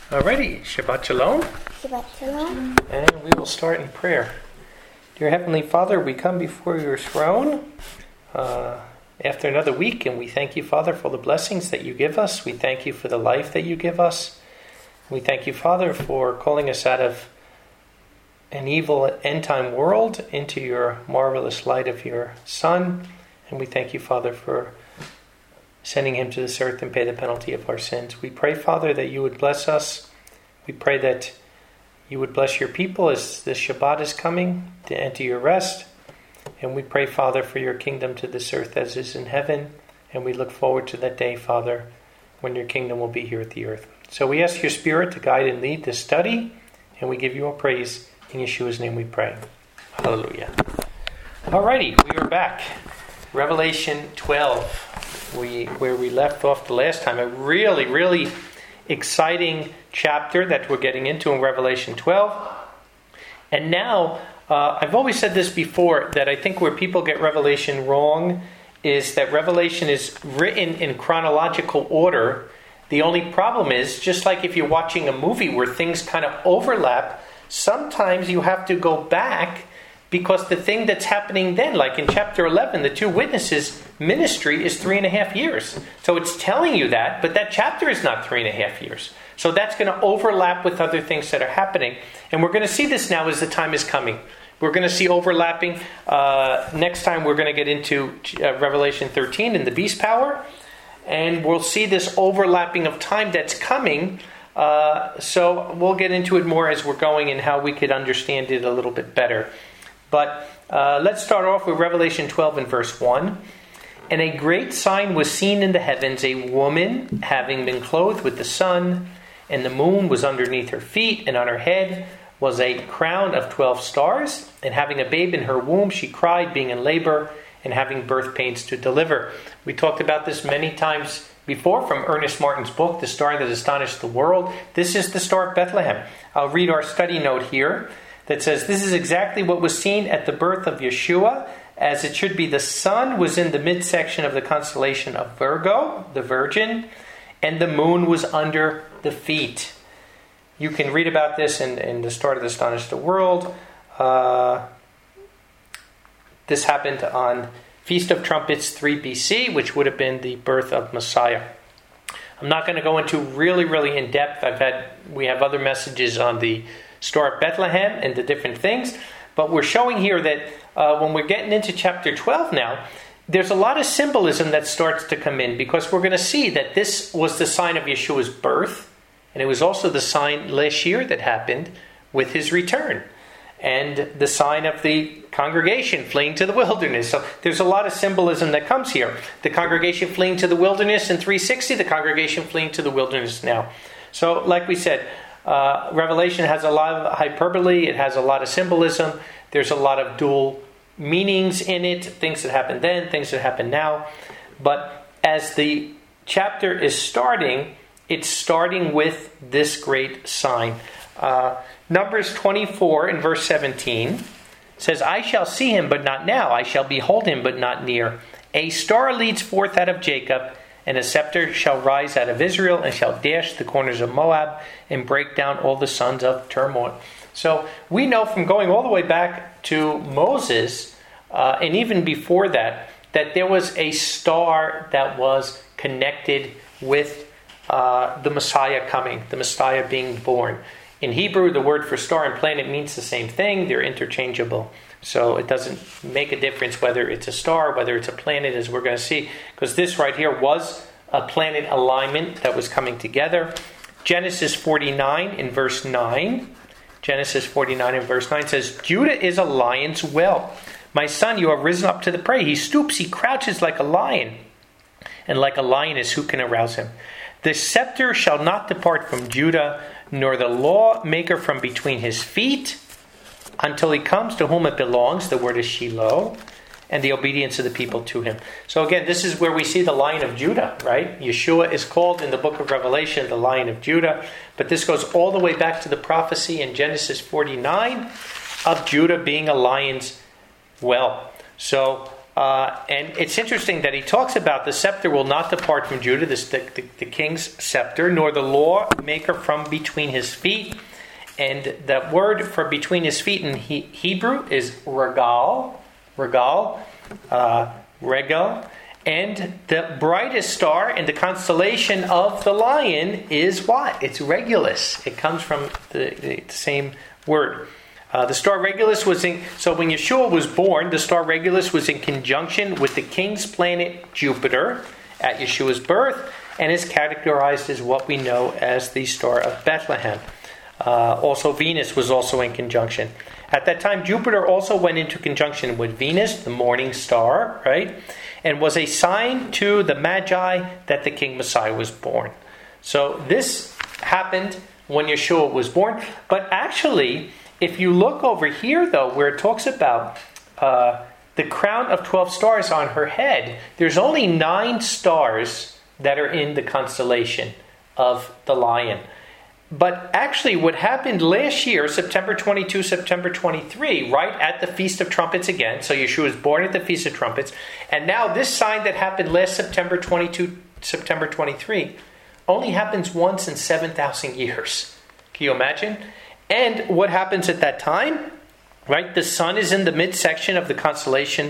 Alrighty, Shabbat Shalom. Shabbat Shalom. And we will start in prayer. Dear Heavenly Father, we come before your throne after another week, and we thank you, Father, for the blessings that you give us. We thank you for the life that you give us. We thank you, Father, for calling us out of an evil end-time world into your marvelous light of your Son. And we thank you, Father, for sending him to this earth and pay the penalty of our sins. We pray, Father, that you would bless us. We pray that you would bless your people as the Shabbat is coming to enter your rest. And we pray, Father, for your kingdom to this earth as is in heaven. And we look forward to that day, Father, when your kingdom will be here at the earth. So we ask your Spirit to guide and lead this study. And we give you all praise. In Yeshua's name we pray. Hallelujah. Alrighty, we are back. Revelation 12. Where we left off the last time. A really exciting chapter that we're getting into in Revelation 12. And now, I've always said this before, that I think where people get Revelation wrong is that Revelation is written in chronological order. The only problem is, just like if you're watching a movie where things kind of overlap, sometimes you have to go back because the thing that's happening then, like in chapter 11, the two witnesses' ministry is 3.5 years. So it's telling you that, but that chapter is not 3.5 years. So that's going to overlap with other things that are happening. And we're going to see this now as the time is coming. We're going to see overlapping. Next time we're going to get into Revelation 13 in the beast power. And we'll see this overlapping of time that's coming. So we'll get into it more as we're going and how we could understand it a little bit better. But let's start off with Revelation 12 and verse 1. And a great sign was seen in the heavens, a woman having been clothed with the sun, and the moon was underneath her feet, and on her head was a crown of 12 stars. And having a babe in her womb, she cried, being in labor, and having birth pains to deliver. We talked about this many times before from Ernest Martin's book, The Star That Astonished the World. This is the Star of Bethlehem. I'll read our study note here that says, this is exactly what was seen at the birth of Yeshua, as it should be. The sun was in the midsection of the constellation of Virgo, the Virgin, and the moon was under the feet. You can read about this in The Star That Astonished the World. This happened on Feast of Trumpets 3 BC, which would have been the birth of Messiah. I'm not going to go into really in depth. We have other messages on the Star of Bethlehem and the different things. But we're showing here that when we're getting into chapter 12 now, there's a lot of symbolism that starts to come in, because we're going to see that this was the sign of Yeshua's birth, and it was also the sign last year that happened with his return, and the sign of the congregation fleeing to the wilderness. So there's a lot of symbolism that comes here. The congregation fleeing to the wilderness in 360, the congregation fleeing to the wilderness now. So like we said, Revelation has a lot of hyperbole. It has a lot of symbolism. There's a lot of dual meanings in it. Things that happened then, things that happen now. But as the chapter is starting, it's starting with this great sign. Numbers 24 in verse 17 says, I shall see him, but not now. I shall behold him, but not near. A star leads forth out of Jacob, and a scepter shall rise out of Israel, and shall dash the corners of Moab, and break down all the sons of turmoil. So we know from going all the way back to Moses, and even before that, that there was a star that was connected with the Messiah coming, the Messiah being born. In Hebrew, the word for star and planet means the same thing. They're interchangeable. So it doesn't make a difference whether it's a star, whether it's a planet, as we're going to see. Because this right here was a planet alignment that was coming together. Genesis 49 in verse 9. Genesis 49 in verse 9 says, Judah is a lion's whelp. My son, you have risen up to the prey. He stoops, he crouches like a lion. And like a lioness, who can arouse him? The scepter shall not depart from Judah, nor the lawmaker from between his feet, until he comes to whom it belongs. The word is Shiloh, and the obedience of the people to him. So again, this is where we see the Lion of Judah, right? Yeshua is called in the book of Revelation the Lion of Judah. But this goes all the way back to the prophecy in Genesis 49 of Judah being a lion's whelp. So And it's interesting that he talks about the scepter will not depart from Judah, the king's scepter, nor the lawmaker from between his feet. And the word for between his feet in Hebrew is regal. And the brightest star in the constellation of the lion is what? It's Regulus. It comes from the same word. The star Regulus was so when Yeshua was born, the star Regulus was in conjunction with the king's planet Jupiter at Yeshua's birth, and is categorized as what we know as the Star of Bethlehem. Also, Venus was also in conjunction. At that time, Jupiter also went into conjunction with Venus, the morning star, right? And was a sign to the Magi that the King Messiah was born. So this happened when Yeshua was born. But actually, if you look over here, though, where it talks about the crown of 12 stars on her head, there's only 9 stars that are in the constellation of the lion. But actually, what happened last year, September 22, September 23, right at the Feast of Trumpets again. So Yeshua was born at the Feast of Trumpets. And now this sign that happened last September 22, September 23, only happens once in 7,000 years. Can you imagine? And what happens at that time? Right? The sun is in the midsection of the constellation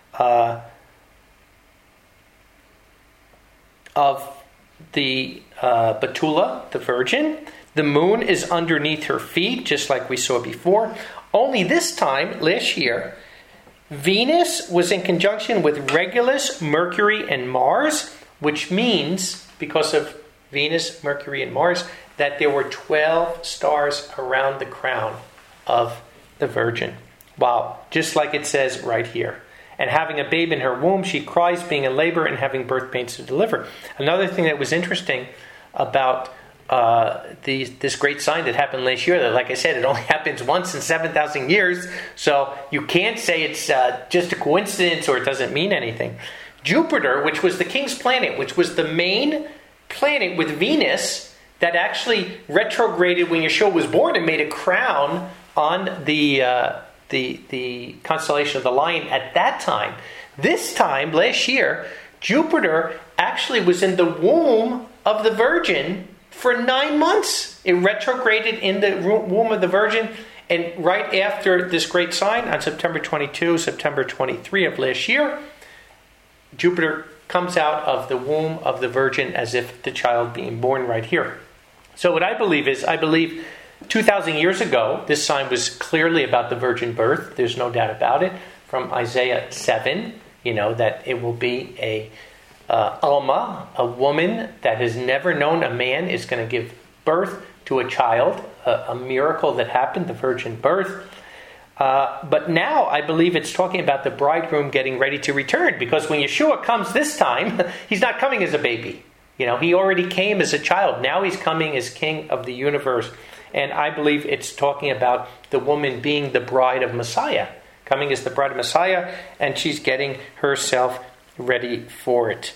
of the Betula, the Virgin. The moon is underneath her feet, just like we saw before. Only this time, last year, Venus was in conjunction with Regulus, Mercury, and Mars, which means, because of Venus, Mercury, and Mars, that there were 12 stars around the crown of the Virgin. Wow, just like it says right here. And having a babe in her womb, she cries, being in labor and having birth pains to deliver. Another thing that was interesting about this great sign that happened last year, that, like I said, it only happens once in 7,000 years, so you can't say it's just a coincidence or it doesn't mean anything. Jupiter, which was the king's planet, which was the main planet with Venus, that actually retrograded when Yeshua was born and made a crown on the constellation of the Lion at that time. This time, last year, Jupiter actually was in the womb of the Virgin for 9 months. It retrograded in the womb of the Virgin, and right after this great sign, on September 22, September 23 of last year, Jupiter comes out of the womb of the Virgin as if the child being born right here. So what I believe is, 2,000 years ago, this sign was clearly about the virgin birth. There's no doubt about it. From Isaiah 7, that it will be a Alma, a woman that has never known a man, is going to give birth to a child, a miracle that happened, the virgin birth. But now I believe it's talking about the bridegroom getting ready to return, because when Yeshua comes this time, he's not coming as a baby. He already came as a child. Now he's coming as King of the universe. And I believe it's talking about the woman being the bride of Messiah, coming as the bride of Messiah, and she's getting herself ready for it.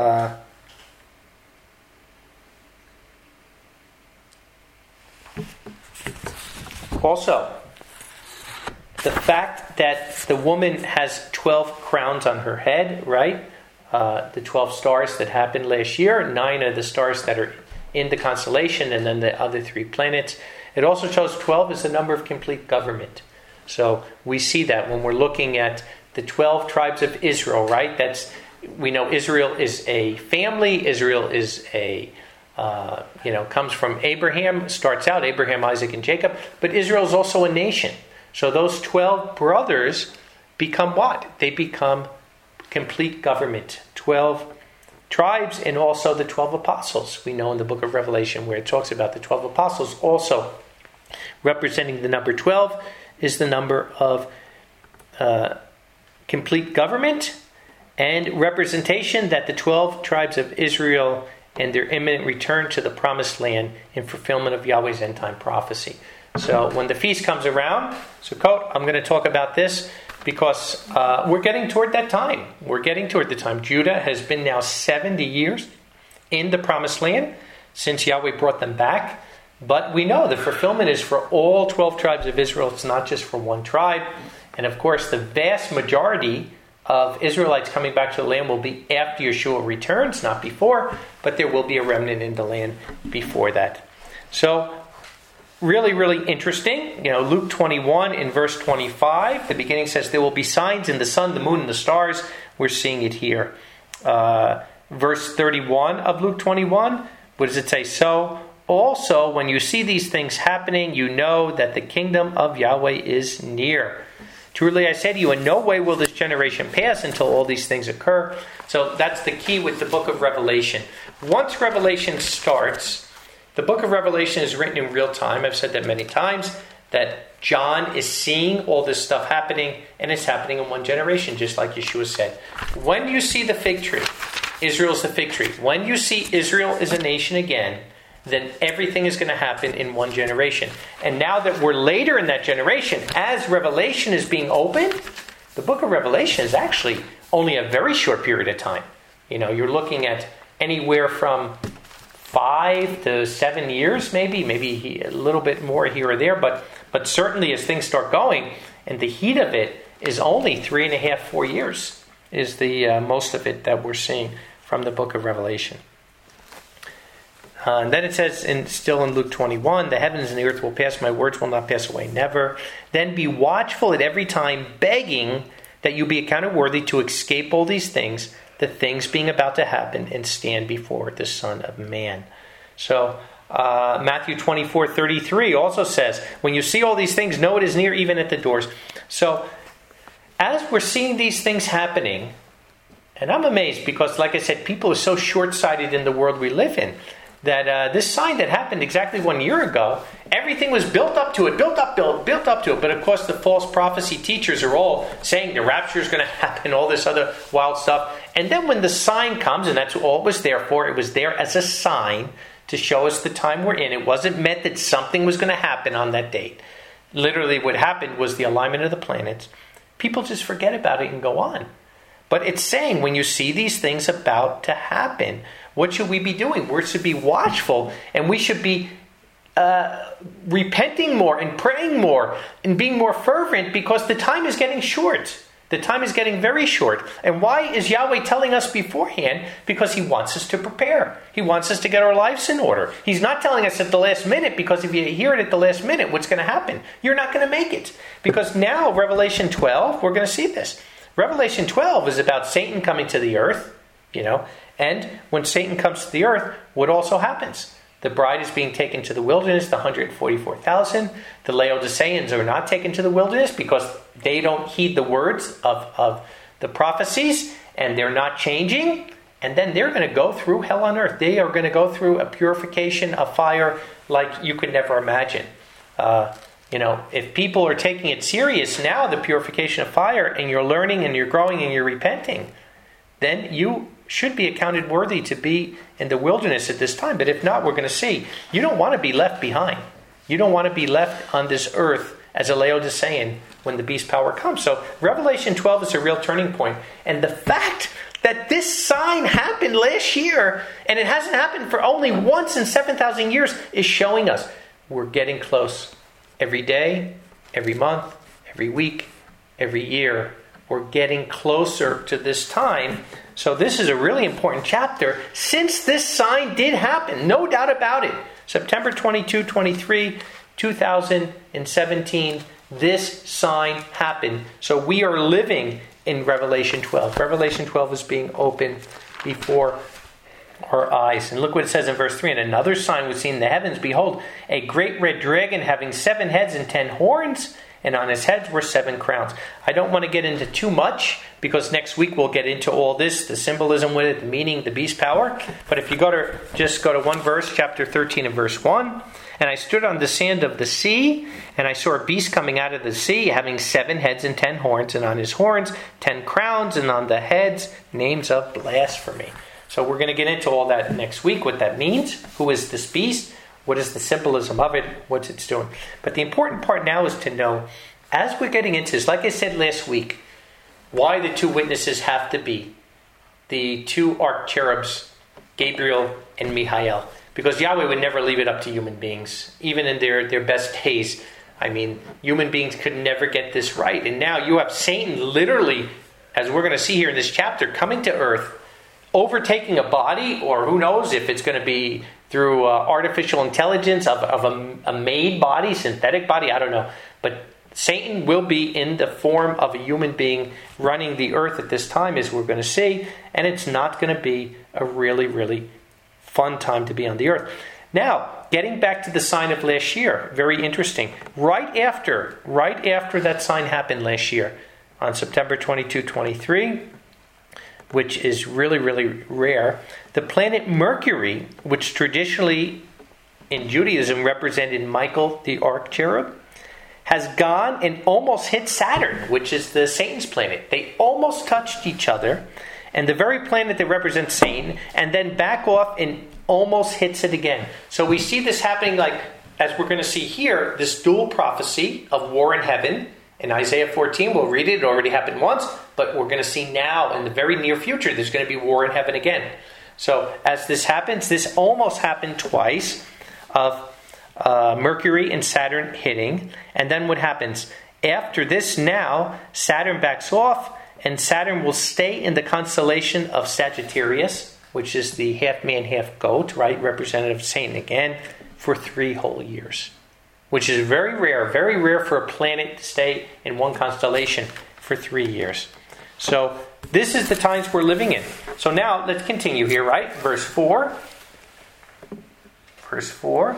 Also, the fact that the woman has 12 crowns on her head, right? The 12 stars that happened last year, 9 of the stars that are in the constellation, and then the other 3 planets. It also shows 12 is the number of complete government. So we see that when we're looking at the 12 tribes of Israel, right? We know Israel is a family. Israel is comes from Abraham, starts out Abraham, Isaac, and Jacob. But Israel is also a nation. So those 12 brothers become what? They become complete government. 12 tribes, and also the 12 apostles. We know in the book of Revelation where it talks about the 12 apostles. Also representing the number 12 is the number of complete government and representation that the 12 tribes of Israel and their imminent return to the promised land in fulfillment of Yahweh's end time prophecy. So when the feast comes around, Sukkot, I'm going to talk about this because we're getting toward that time. We're getting toward the time. Judah has been now 70 years in the promised land since Yahweh brought them back. But we know the fulfillment is for all 12 tribes of Israel. It's not just for one tribe. And of course, the vast majority of Israelites coming back to the land will be after Yeshua returns, not before, but there will be a remnant in the land before that. So, really, really interesting. Luke 21 in verse 25, the beginning says, there will be signs in the sun, the moon, and the stars. We're seeing it here. Verse 31 of Luke 21, what does it say? So, also, when you see these things happening, you know that the kingdom of Yahweh is near. Truly I say to you, in no way will this generation pass until all these things occur. So that's the key with the book of Revelation. Once Revelation starts, the book of Revelation is written in real time. I've said that many times, that John is seeing all this stuff happening, and it's happening in one generation, just like Yeshua said. When you see the fig tree, Israel's the fig tree. When you see Israel is a nation again, then everything is going to happen in one generation. And now that we're later in that generation, as Revelation is being opened, the book of Revelation is actually only a very short period of time. You're looking at anywhere from 5 to 7 years, maybe a little bit more here or there, but certainly as things start going, and the heat of it is only 3.5, 4 years, is the most of it that we're seeing from the book of Revelation. And then it says, still in Luke 21, the heavens and the earth will pass, my words will not pass away, never. Then be watchful at every time, begging that you be accounted worthy to escape all these things, the things being about to happen, and stand before the Son of Man. So, Matthew 24:33 also says, when you see all these things, know it is near, even at the doors. So, as we're seeing these things happening, and I'm amazed because, like I said, people are so short-sighted in the world we live in, that this sign that happened exactly 1 year ago, everything was built up to it. But of course the false prophecy teachers are all saying the rapture is going to happen, all this other wild stuff. And then when the sign comes, and that's all it was there for, it was there as a sign to show us the time we're in. It wasn't meant that something was going to happen on that date. Literally what happened was the alignment of the planets. People just forget about it and go on. But it's saying when you see these things about to happen, what should we be doing? We should be watchful, and we should be repenting more and praying more and being more fervent, because the time is getting short. The time is getting very short. And why is Yahweh telling us beforehand? Because He wants us to prepare. He wants us to get our lives in order. He's not telling us at the last minute, because if you hear it at the last minute, what's going to happen? You're not going to make it. Because now, Revelation 12, we're going to see this. Revelation 12 is about Satan coming to the earth, and when Satan comes to the earth, what also happens? The bride is being taken to the wilderness, the 144,000. The Laodiceans are not taken to the wilderness because they don't heed the words of the prophecies, and they're not changing. And then they're going to go through hell on earth. They are going to go through a purification of fire like you could never imagine. If people are taking it serious now, the purification of fire, and you're learning and you're growing and you're repenting, then you should be accounted worthy to be in the wilderness at this time. But if not, we're going to see. You don't want to be left behind. You don't want to be left on this earth as a Laodicean when the beast power comes. So Revelation 12 is a real turning point. And the fact that this sign happened last year, and it hasn't happened for only once in 7,000 years, is showing us we're getting close. Every day, every month, every week, every year, we're getting closer to this time. So this is a really important chapter, since this sign did happen, no doubt about it. September 22, 23, 2017, this sign happened. So we are living in Revelation 12. Revelation 12 is being opened before our eyes. And look what it says in verse 3. And another sign was seen in the heavens. Behold, a great red dragon having 7 heads and 10 horns, and on his heads were 7 crowns. I don't want to get into too much, because next week we'll get into all this, the symbolism with it, the meaning, the beast power. But if you go to one verse, chapter 13 and verse 1. And I stood on the sand of the sea, and I saw a beast coming out of the sea, having 7 heads and 10 horns, and on his horns 10 crowns, and on the heads names of blasphemy. So we're going to get into all that next week, what that means, who is this beast, what is the symbolism of it, what it's doing. But the important part now is to know, as we're getting into this, like I said last week, why the 2 witnesses have to be the 2 arch-cherubs, Gabriel and Michael. Because Yahweh would never leave it up to human beings, even in their best days. I mean, human beings could never get this right. And now you have Satan literally as we're going to see here in this chapter, coming to earth, overtaking a body, or who knows if it's going to be through artificial intelligence of a made body, synthetic body, I don't know. But Satan will be in the form of a human being running the earth at this time, as we're going to see, and it's not going to be a really, really fun time to be on the earth. Now, getting back to the sign of last year, very interesting. Right after that sign happened last year, on September 22, 23, which is really, really rare, the planet Mercury, which traditionally in Judaism represented Michael the Archcherub, has gone and almost hit Saturn, which is the Satan's planet. They almost touched each other, and the very planet that represents Satan, and then back off and almost hits it again. So we see this happening, like, as we're going to see here, this dual prophecy of war in heaven. In Isaiah 14, we'll read it. It already happened once, but we're going to see now, in the very near future, there's going to be war in heaven again. So as this happens, this almost happened twice, of Mercury and Saturn hitting. And then what happens? After this now, Saturn backs off, and Saturn will stay in the constellation of Sagittarius, which is the half man, half goat, right? Representative of Satan again, for 3 whole years. Which is very rare for a planet to stay in one constellation for 3 years. So this is the times we're living in. So now let's continue here, right? Verse 4. Verse 4.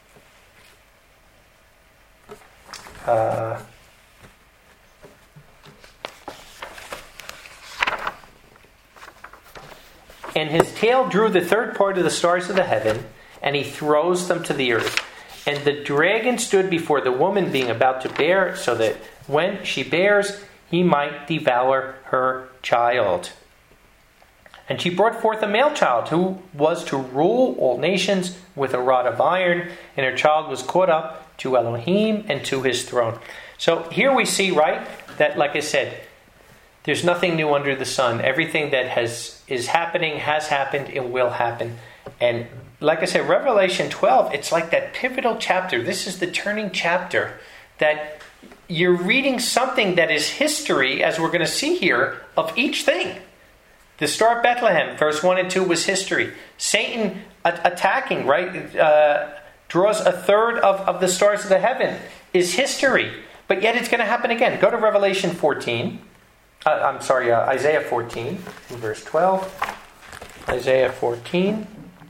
And his tail drew the third part of the stars of the heaven, and he throws them to the earth. And the dragon stood before the woman being about to bear, so that when she bears, he might devour her child. And she brought forth a male child, who was to rule all nations with a rod of iron, and her child was caught up to Elohim and to his throne. So here we see, right, that, like I said, there's nothing new under the sun. Everything that is happening, has happened, and will happen. And like I said, Revelation 12, it's like that pivotal chapter. This is the turning chapter, that you're reading something that is history, as we're going to see here, of each thing. The Star of Bethlehem, verse 1 and 2, was history. Satan attacking, right, draws a third of the stars of the heaven, is history. But yet it's going to happen again. Go to Revelation 14. Isaiah 14, verse 12. Isaiah 14.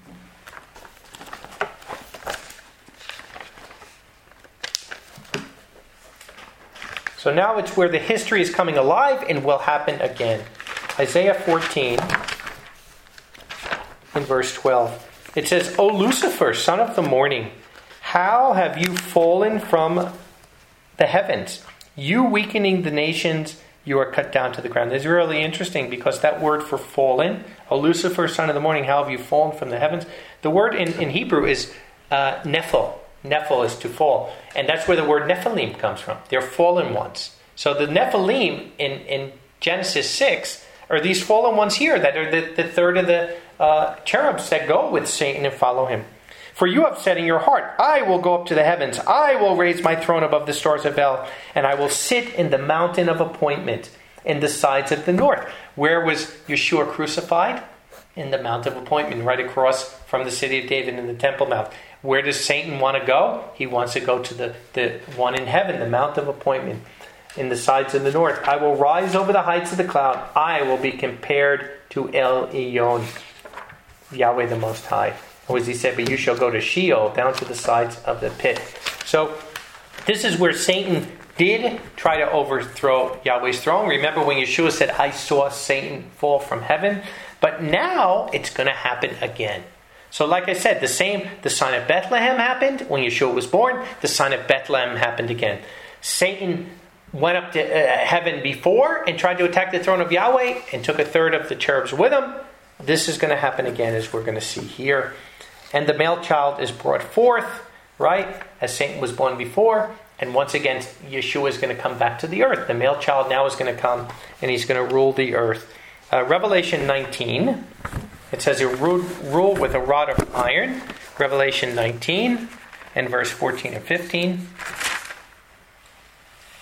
So now it's where the history is coming alive and will happen again. Isaiah 14, in verse 12. It says, O Lucifer, son of the morning, how have you fallen from the heavens? You weakening the nations, you are cut down to the ground. This is really interesting, because that word for fallen, O Lucifer, son of the morning, how have you fallen from the heavens? The word in Hebrew is nephil. Nephil is to fall. And that's where the word Nephilim comes from. They're fallen ones. So the Nephilim in Genesis 6 are these fallen ones here that are the third of the cherubs that go with Satan and follow him. For you have said in your heart, I will go up to the heavens. I will raise my throne above the stars of El, and I will sit in the mountain of appointment in the sides of the north. Where was Yeshua crucified? In the Mount of Appointment, right across from the city of David in the Temple Mount. Where does Satan want to go? He wants to go to the one in heaven, the Mount of Appointment, in the sides of the north. I will rise over the heights of the cloud. I will be compared to El Elyon, Yahweh the Most High. Or as he said, but you shall go to Sheol, down to the sides of the pit. So this is where Satan did try to overthrow Yahweh's throne. Remember when Yeshua said, I saw Satan fall from heaven? But now it's going to happen again. So like I said, the sign of Bethlehem happened when Yeshua was born. The sign of Bethlehem happened again. Satan went up to heaven before and tried to attack the throne of Yahweh and took a third of the cherubs with him. This is going to happen again, as we're going to see here. And the male child is brought forth, right, as Satan was born before. And once again, Yeshua is going to come back to the earth. The male child now is going to come and he's going to rule the earth. Revelation 19, it says he'll rule with a rod of iron. Revelation 19 and verse 14 and 15.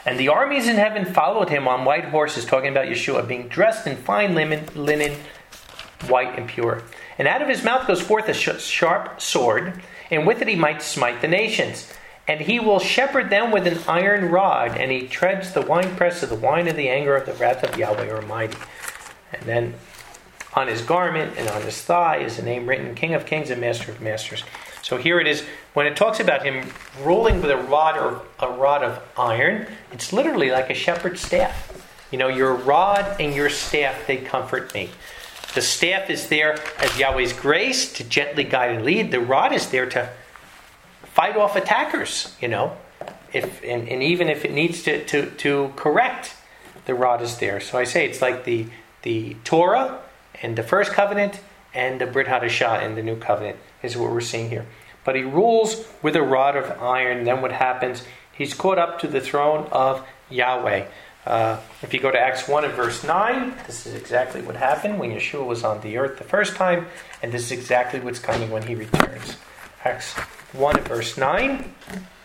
And the armies in heaven followed him on white horses, talking about Yeshua, being dressed in fine linen, white and pure. And out of his mouth goes forth a sharp sword, and with it he might smite the nations. And he will shepherd them with an iron rod, and he treads the winepress of the wine of the anger of the wrath of Yahweh Almighty. And then on his garment and on his thigh is a name written, King of Kings and Master of Masters. So here it is, when it talks about him ruling with a rod of iron, it's literally like a shepherd's staff. Your rod and your staff, they comfort me. The staff is there as Yahweh's grace to gently guide and lead. The rod is there to fight off attackers, and even if it needs to correct, the rod is there. So I say it's like the Torah and the first covenant and the Brit Hadashah in the new covenant is what we're seeing here. But he rules with a rod of iron. Then what happens? He's caught up to the throne of Yahweh. If you go to Acts 1 and verse 9, this is exactly what happened when Yeshua was on the earth the first time, and this is exactly what's coming when he returns. Acts 1 and verse 9.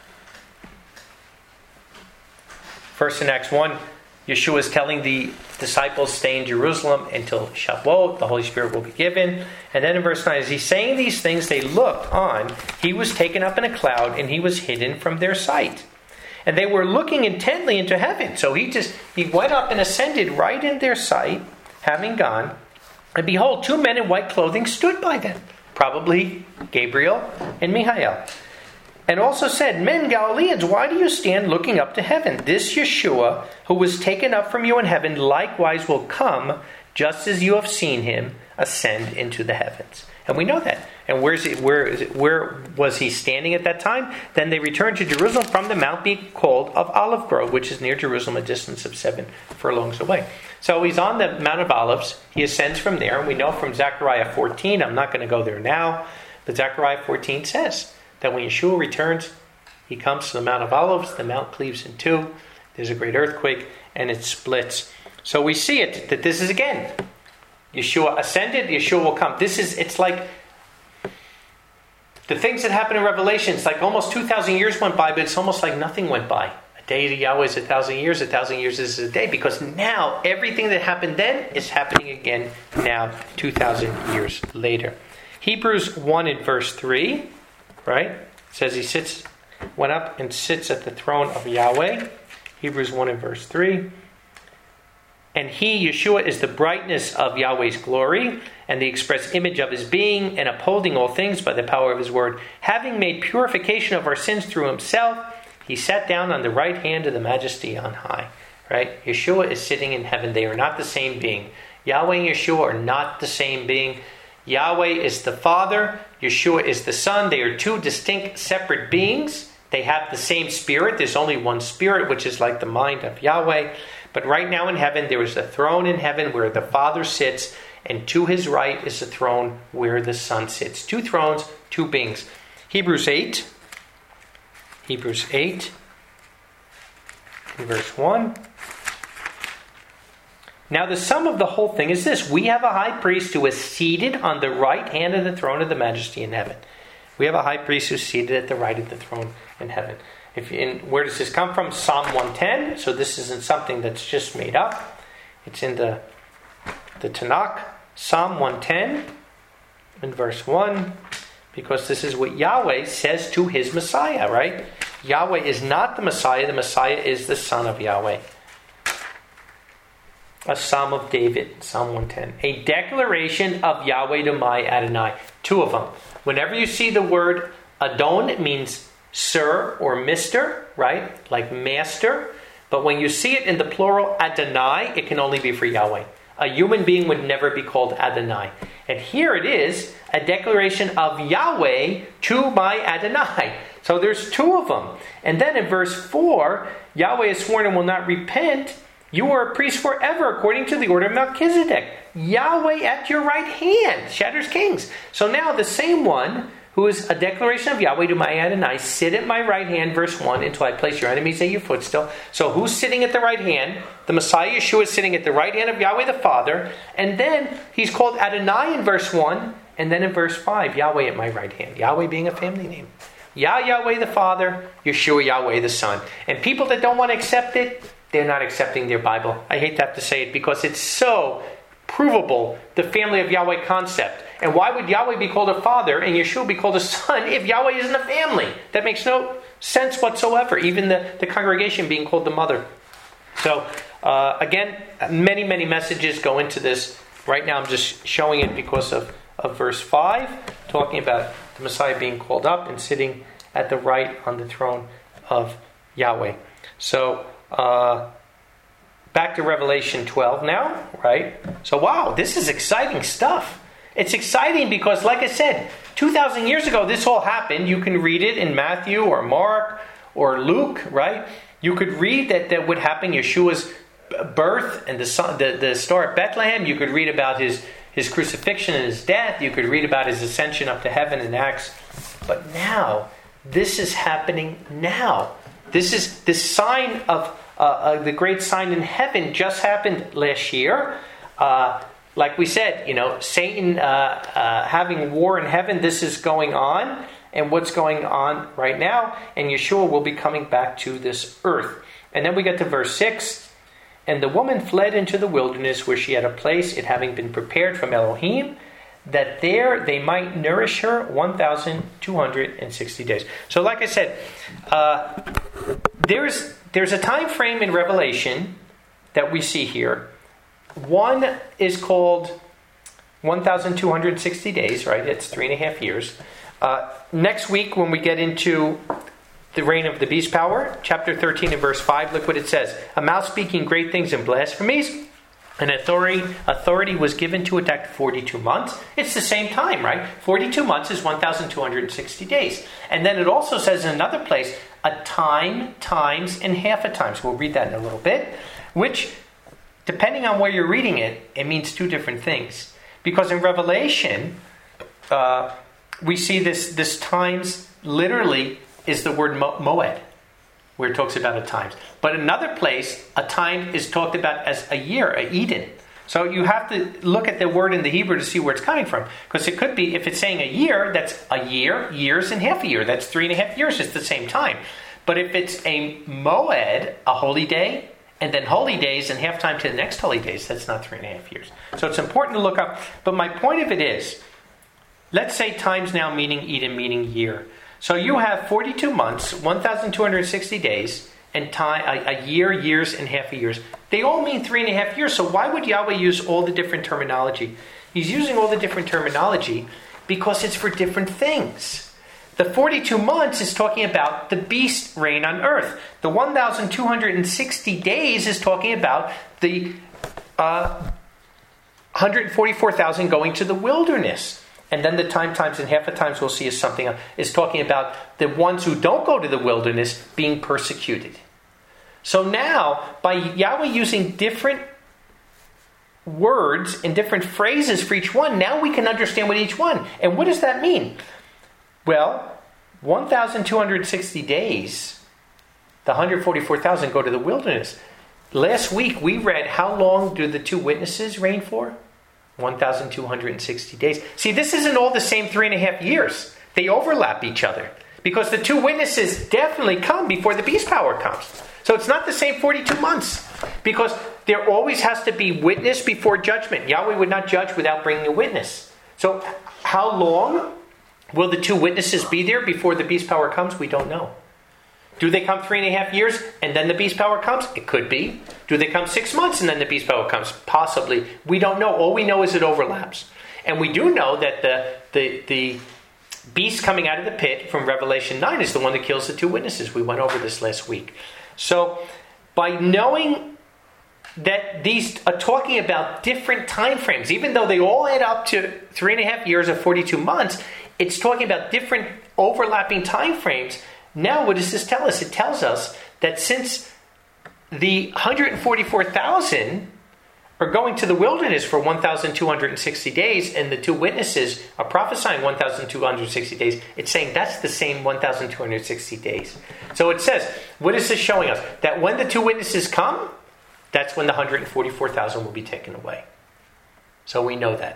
First in Acts 1, Yeshua is telling the disciples, stay in Jerusalem until Shavuot, the Holy Spirit will be given. And then in verse 9, as he's saying these things, they looked on. He was taken up in a cloud, and he was hidden from their sight. And they were looking intently into heaven. So he went up and ascended right in their sight, having gone. And behold, 2 men in white clothing stood by them, probably Gabriel and Michael. And also said, Men Galileans, why do you stand looking up to heaven? This Yeshua, who was taken up from you in heaven, likewise will come, just as you have seen him ascend into the heavens. And we know that. And where was he standing at that time? Then they returned to Jerusalem from the mount being called of Olive Grove, which is near Jerusalem, a distance of 7 furlongs away. So he's on the Mount of Olives. He ascends from there. And we know from Zechariah 14, I'm not going to go there now, but Zechariah 14 says that when Yeshua returns, he comes to the Mount of Olives, the mount cleaves in two, there's a great earthquake, and it splits. So we see it, that this is again, Yeshua ascended, Yeshua will come. It's like the things that happen in Revelation. It's like almost 2,000 years went by, but it's almost like nothing went by. A day to Yahweh is 1,000 years, 1,000 years is a day, because now everything that happened then is happening again now, 2,000 years later. Hebrews 1 and verse 3, right? It says he went up and sits at the throne of Yahweh. Hebrews 1 and verse 3. And he, Yeshua, is the brightness of Yahweh's glory and the express image of his being, and upholding all things by the power of his word. Having made purification of our sins through himself, he sat down on the right hand of the majesty on high. Right? Yeshua is sitting in heaven. They are not the same being. Yahweh and Yeshua are not the same being. Yahweh is the Father. Yeshua is the Son. They are two distinct, separate beings. They have the same spirit. There's only one spirit, which is like the mind of Yahweh. But right now in heaven, there is a throne in heaven where the Father sits, and to his right is a throne where the Son sits. Two thrones, two beings. Hebrews 8, in verse 1. Now the sum of the whole thing is this. We have a high priest who is seated on the right hand of the throne of the majesty in heaven. We have a high priest who's seated at the right of the throne in heaven. Where does this come from? Psalm 110. So this isn't something that's just made up. It's in the Tanakh. Psalm 110 in verse 1. Because this is what Yahweh says to his Messiah, right? Yahweh is not the Messiah. The Messiah is the Son of Yahweh. A Psalm of David, Psalm 110. A declaration of Yahweh to my Adonai. Two of them. Whenever you see the word Adon, it means Sir or Mr., right? Like master. But when you see it in the plural Adonai, it can only be for Yahweh. A human being would never be called Adonai. And here it is, a declaration of Yahweh to my Adonai. So there's two of them. And then in verse 4, Yahweh has sworn and will not repent. You are a priest forever, according to the order of Melchizedek. Yahweh at your right hand, shatters kings. So now the same one, who is a declaration of Yahweh to my Adonai, sit at my right hand, verse 1, until I place your enemies at your footstool. So who's sitting at the right hand? The Messiah Yeshua is sitting at the right hand of Yahweh the Father. And then he's called Adonai in verse 1. And then in verse 5, Yahweh at my right hand. Yahweh being a family name. Yahweh the Father, Yeshua Yahweh the Son. And people that don't want to accept it, they're not accepting their Bible. I hate to have to say it because it's so provable, the family of Yahweh concept. And why would Yahweh be called a father and Yeshua be called a son if Yahweh isn't a family? That makes no sense whatsoever. Even the congregation being called the mother. So, again, many messages go into this. Right now I'm just showing it because of verse 5, talking about the Messiah being called up and sitting at the right on the throne of Yahweh. So, back to Revelation 12 now, right? So, wow, this is exciting stuff. It's exciting because, like I said, 2,000 years ago, this all happened. You can read it in Matthew or Mark or Luke, right? You could read that would happen, Yeshua's birth and the star at Bethlehem. You could read about his crucifixion and his death. You could read about his ascension up to heaven in Acts. But now, this is happening now. This sign of the great sign in heaven just happened last year. Like we said, Satan having war in heaven, this is going on. And what's going on right now. And Yeshua will be coming back to this earth. And then we get to verse 6. And the woman fled into the wilderness where she had a place, it having been prepared from Elohim, that there they might nourish her 1,260 days. So like I said, there's a time frame in Revelation that we see here. One is called 1,260 days, right? It's 3.5 years. Next week, when we get into the reign of the beast power, chapter 13 and verse 5, look what it says. A mouth speaking great things and blasphemies, and authority was given to it after 42 months. It's the same time, right? 42 months is 1,260 days. And then it also says in another place, a time, times, and half a time. So we'll read that in a little bit. Which, depending on where you're reading it, it means two different things. Because in Revelation, we see this times literally is the word moed, where it talks about a times. But another place, a time is talked about as a year, a Eden. So you have to look at the word in the Hebrew to see where it's coming from. Because it could be, if it's saying a year, that's a year, years, and half a year. That's 3.5 years. It's the same time. But if it's a moed, a holy day, and then holy days and half time to the next holy days, that's not 3.5 years. So it's important to look up. But my point of it is, let's say times now meaning Eden, meaning year. So you have 42 months, 1,260 days, and time, a year, years, and half a years. They all mean 3.5 years. So why would Yahweh use all the different terminology? He's using all the different terminology because it's for different things. The 42 months is talking about the beast reign on earth. The 1,260 days is talking about the 144,000 going to the wilderness. And then the times and half a times we'll see is something else. Is talking about the ones who don't go to the wilderness being persecuted. So now, by Yahweh using different words and different phrases for each one, now we can understand what each one. And what does that mean? Well, 1,260 days, the 144,000 go to the wilderness. Last week we read, how long do the two witnesses reign for? 1,260 days. See, this isn't all the same 3.5 years. They overlap each other. Because the two witnesses definitely come before the beast power comes. So it's not the same 42 months. Because there always has to be witness before judgment. Yahweh would not judge without bringing a witness. So how long will the two witnesses be there before the beast power comes? We don't know. Do they come 3.5 years and then the beast power comes? It could be. Do they come 6 months and then the beast power comes? Possibly. We don't know. All we know is it overlaps. And we do know that the beast coming out of the pit from Revelation 9 is the one that kills the two witnesses. We went over this last week. So by knowing that these are talking about different time frames, even though they all add up to 3.5 years or 42 months, it's talking about different overlapping time frames. Now, what does this tell us? It tells us that since the 144,000 are going to the wilderness for 1,260 days, and the two witnesses are prophesying 1,260 days, it's saying that's the same 1,260 days. So it says, what is this showing us? That when the two witnesses come, that's when the 144,000 will be taken away. So we know that.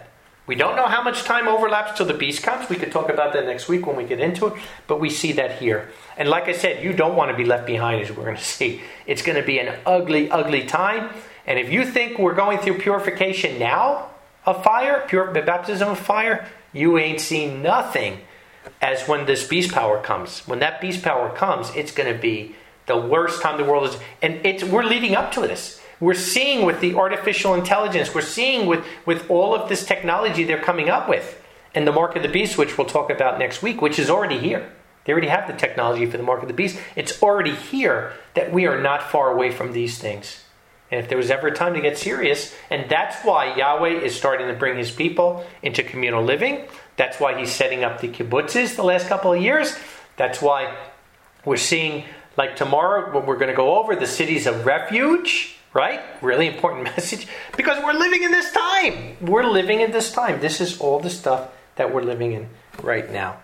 We don't know how much time overlaps till the beast comes. We could talk about that next week when we get into it. But we see that here. And like I said, you don't want to be left behind, as we're going to see. It's going to be an ugly, ugly time. And if you think we're going through purification now of fire, pure baptism of fire, you ain't seen nothing as when this beast power comes. When that beast power comes, it's going to be the worst time the world is. And we're leading up to this. We're seeing with the artificial intelligence, we're seeing with all of this technology they're coming up with. And the mark of the beast, which we'll talk about next week, which is already here. They already have the technology for the mark of the beast. It's already here that we are not far away from these things. And if there was ever a time to get serious, and that's why Yahweh is starting to bring his people into communal living. That's why he's setting up the kibbutzes the last couple of years. That's why we're seeing, like tomorrow, what we're going to go over, the cities of refuge. Right? Really important message. Because we're living in this time. We're living in this time. This is all the stuff that we're living in right now.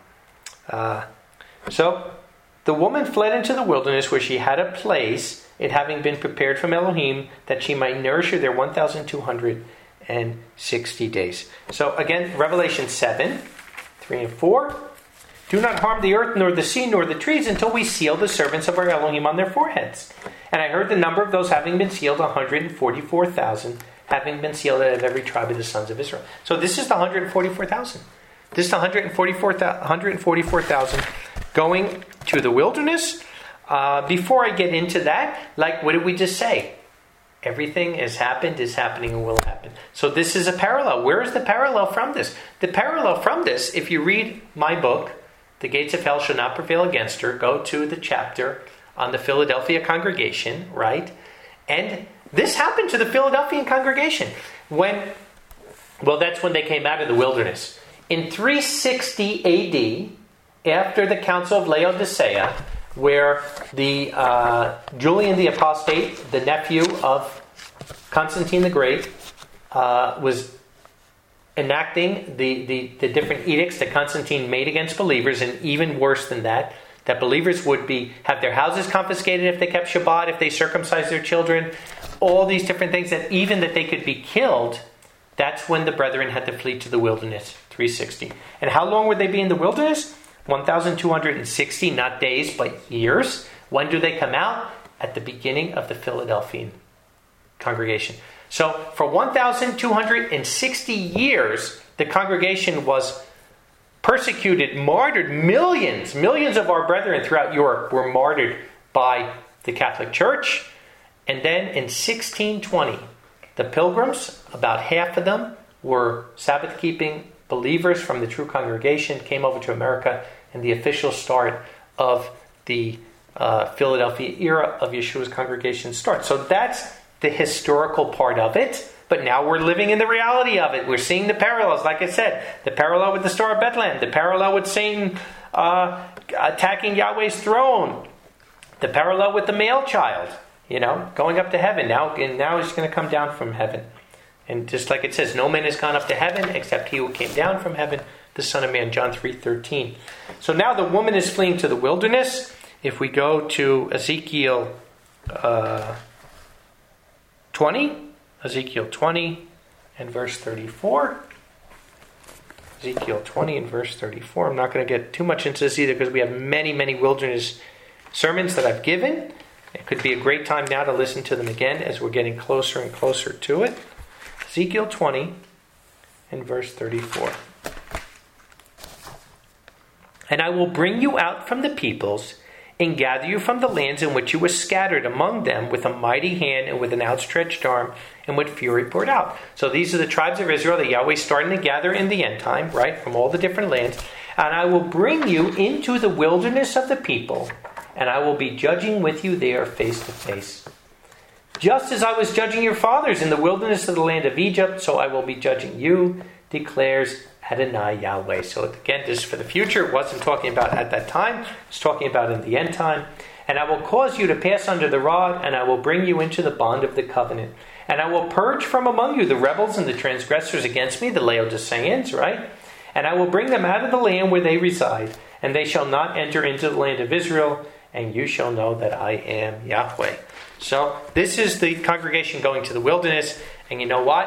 So, the woman fled into the wilderness where she had a place, it having been prepared from Elohim, that she might nourish her there 1,260 days. So, again, Revelation 7, 3 and 4. Do not harm the earth, nor the sea, nor the trees, until we seal the servants of our Elohim on their foreheads. And I heard the number of those having been sealed, 144,000, having been sealed out of every tribe of the sons of Israel. So this is the 144,000. This is the 144,000 going to the wilderness. Before I get into that, like what did we just say? Everything has happened, is happening, and will happen. So this is a parallel. Where is the parallel from this? The parallel from this, if you read my book, The Gates of Hell Shall Not Prevail Against Her, go to the chapter on the Philadelphia congregation, right? And this happened to the Philadelphian congregation. That's when they came out of the wilderness. In 360 AD, after the Council of Laodicea, where the Julian the Apostate, the nephew of Constantine the Great, was enacting the different edicts that Constantine made against believers, and even worse than that believers would have their houses confiscated if they kept Shabbat, if they circumcised their children, all these different things, that even that they could be killed. That's when the brethren had to flee to the wilderness, 360. And how long would they be in the wilderness? 1,260, not days, but years. When do they come out? At the beginning of the Philadelphian congregation. So for 1,260 years, the congregation was persecuted, martyred. Millions of our brethren throughout Europe were martyred by the Catholic Church. And then in 1620, the Pilgrims, about half of them were Sabbath-keeping believers from the true congregation, came over to America, and the official start of the Philadelphia era of Yeshua's congregation starts. So that's the historical part of it. But now we're living in the reality of it. We're seeing the parallels, like I said. The parallel with the Star of Bethlehem. The parallel with Satan attacking Yahweh's throne. The parallel with the male child, going up to heaven. Now he's going to come down from heaven. And just like it says, no man has gone up to heaven except he who came down from heaven, the Son of Man, John 3:13. So now the woman is fleeing to the wilderness. If we go to Ezekiel 20 and verse 34. Ezekiel 20 and verse 34. I'm not going to get too much into this either because we have many, many wilderness sermons that I've given. It could be a great time now to listen to them again as we're getting closer and closer to it. Ezekiel 20 and verse 34. And I will bring you out from the peoples and gather you from the lands in which you were scattered among them with a mighty hand and with an outstretched arm and with fury poured out. So these are the tribes of Israel that Yahweh's starting to gather in the end time, right, from all the different lands. And I will bring you into the wilderness of the people, and I will be judging with you there face to face. Just as I was judging your fathers in the wilderness of the land of Egypt, so I will be judging you, declares Adonai Yahweh. So again, this is for the future. It wasn't talking about at that time. It's talking about in the end time. And I will cause you to pass under the rod, and I will bring you into the bond of the covenant. And I will purge from among you the rebels and the transgressors against me, the Laodiceans, right? And I will bring them out of the land where they reside, and they shall not enter into the land of Israel, and you shall know that I am Yahweh. So this is the congregation going to the wilderness, and you know what?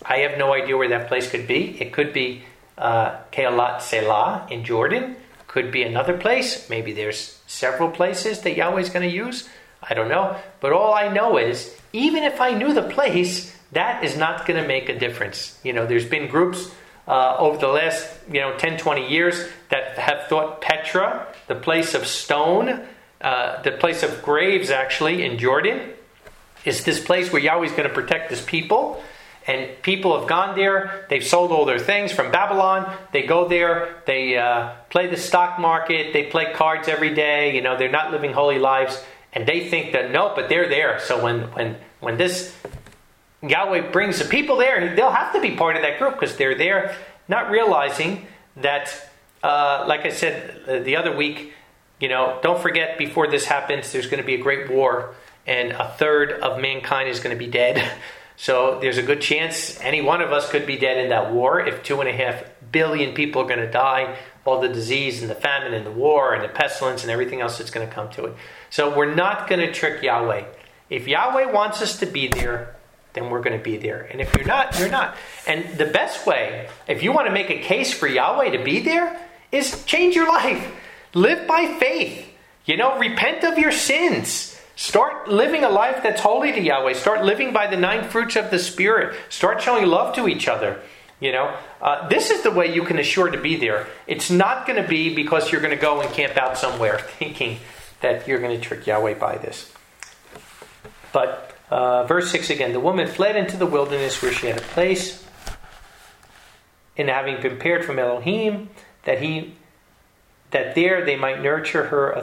I have no idea where that place could be. It could be Kealat Selah in Jordan. Could be another place. Maybe there's several places that Yahweh's going to use. I don't know. But all I know is, even if I knew the place, that is not going to make a difference. There's been groups over the last 10, 20 years that have thought Petra, the place of stone, the place of graves actually in Jordan, is this place where Yahweh's going to protect his people. And people have gone there. They've sold all their things from Babylon. They go there. They play the stock market. They play cards every day. They're not living holy lives. And they think that, no, but they're there. So when this Yahweh brings the people there, they'll have to be part of that group because they're there, not realizing that, like I said the other week, don't forget, before this happens, there's going to be a great war, and a third of mankind is going to be dead. So there's a good chance any one of us could be dead in that war. If 2.5 billion people are going to die, all the disease and the famine and the war and the pestilence and everything else that's going to come to it. So we're not going to trick Yahweh. If Yahweh wants us to be there, then we're going to be there. And if you're not, you're not. And the best way, if you want to make a case for Yahweh to be there, is change your life. Live by faith. Repent of your sins. Start living a life that's holy to Yahweh. Start living by the 9 fruits of the Spirit. Start showing love to each other. This is the way you can assure to be there. It's not going to be because you're going to go and camp out somewhere thinking that you're going to trick Yahweh by this. But verse 6 again, the woman fled into the wilderness where she had a place, and having been prepared from Elohim, that there they might nurture her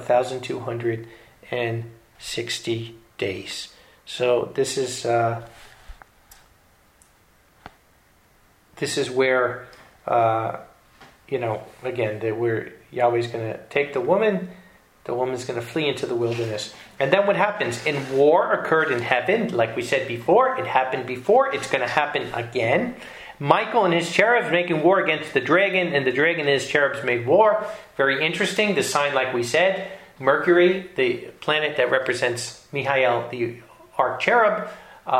1,260 days. So this is where again, where Yahweh's going to take the woman. The woman's going to flee into the wilderness. And then what happens? In war occurred in heaven, like we said before. It happened before. It's going to happen again. Michael and his cherubs making war against the dragon, and the dragon and his cherubs made war. Very interesting. The sign, like we said, Mercury, the planet that represents Michael, the arch-cherub,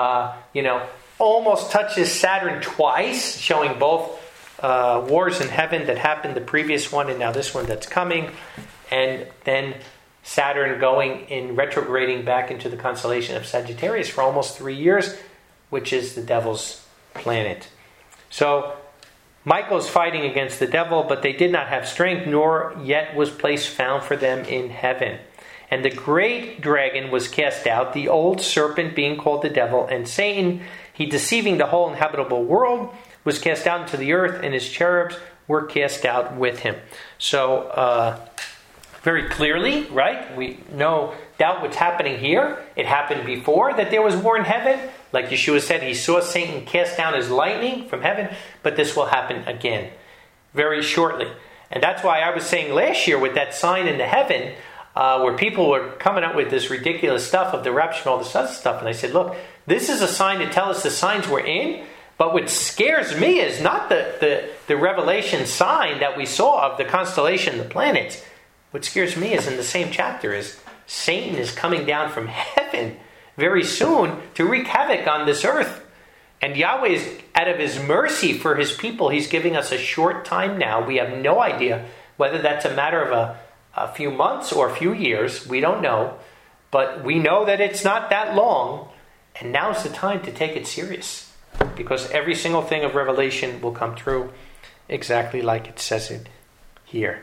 almost touches Saturn twice, showing both wars in heaven that happened, the previous one and now this one that's coming. And then Saturn going in retrograding back into the constellation of Sagittarius for almost 3 years, which is the devil's planet. So Michael's fighting against the devil, but they did not have strength, nor yet was place found for them in heaven. And the great dragon was cast out, the old serpent being called the devil and Satan, he deceiving the whole inhabitable world, was cast out into the earth, and his cherubs were cast out with him. So, very clearly, right? We no doubt what's happening here. It happened before that there was war in heaven. Like Yeshua said, he saw Satan cast down as lightning from heaven, but this will happen again very shortly. And that's why I was saying last year with that sign in the heaven, where people were coming up with this ridiculous stuff of the rapture and all this other stuff. And I said, look, this is a sign to tell us the signs we're in. But what scares me is not the revelation sign that we saw of the constellation, the planets. What scares me is in the same chapter is Satan is coming down from heaven very soon to wreak havoc on this earth. And Yahweh is, out of his mercy for his people, he's giving us a short time now. We have no idea whether that's a matter of a few months or a few years. We don't know. But we know that it's not that long. And now's the time to take it serious. Because every single thing of Revelation will come true exactly like it says it here.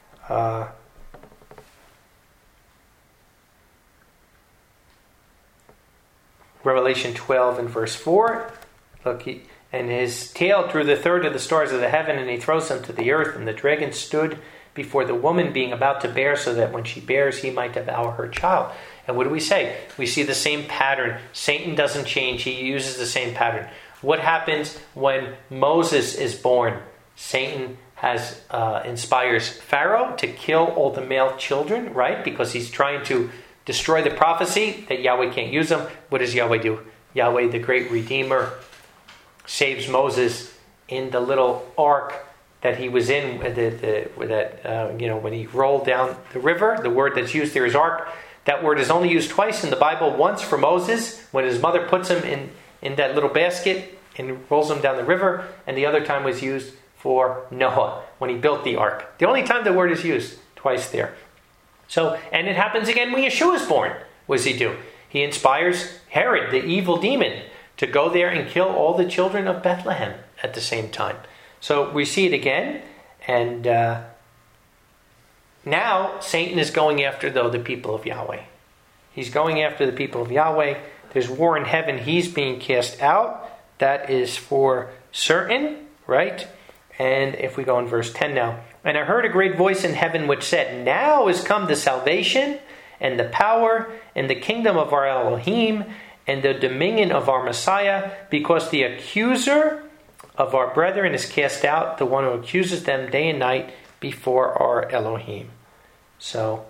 Revelation 12 and verse 4. Look, and his tail drew the third of the stars of the heaven, and he throws them to the earth. And the dragon stood before the woman, being about to bear, so that when she bears, he might devour her child. And what do we say? We see the same pattern. Satan doesn't change. He uses the same pattern. What happens when Moses is born? Satan inspires Pharaoh to kill all the male children, right? Because he's trying to destroy the prophecy that Yahweh can't use them. What does Yahweh do? Yahweh, the great Redeemer, saves Moses in the little ark that he was in. When he rolled down the river, the word that's used there is ark. That word is only used twice in the Bible. Once for Moses, when his mother puts him in that little basket and rolls them down the river, and the other time was used for Noah when he built the ark. The only time the word is used, twice there. So, and it happens again when Yeshua is born. What does he do? He inspires Herod, the evil demon, to go there and kill all the children of Bethlehem at the same time. So we see it again, and now Satan is going after, though, the people of Yahweh. He's going after the people of Yahweh. There's war in heaven. He's being cast out. That is for certain, right? And if we go in verse 10 now. And I heard a great voice in heaven which said, now is come the salvation and the power and the kingdom of our Elohim and the dominion of our Messiah, because the accuser of our brethren is cast out, the one who accuses them day and night before our Elohim. So,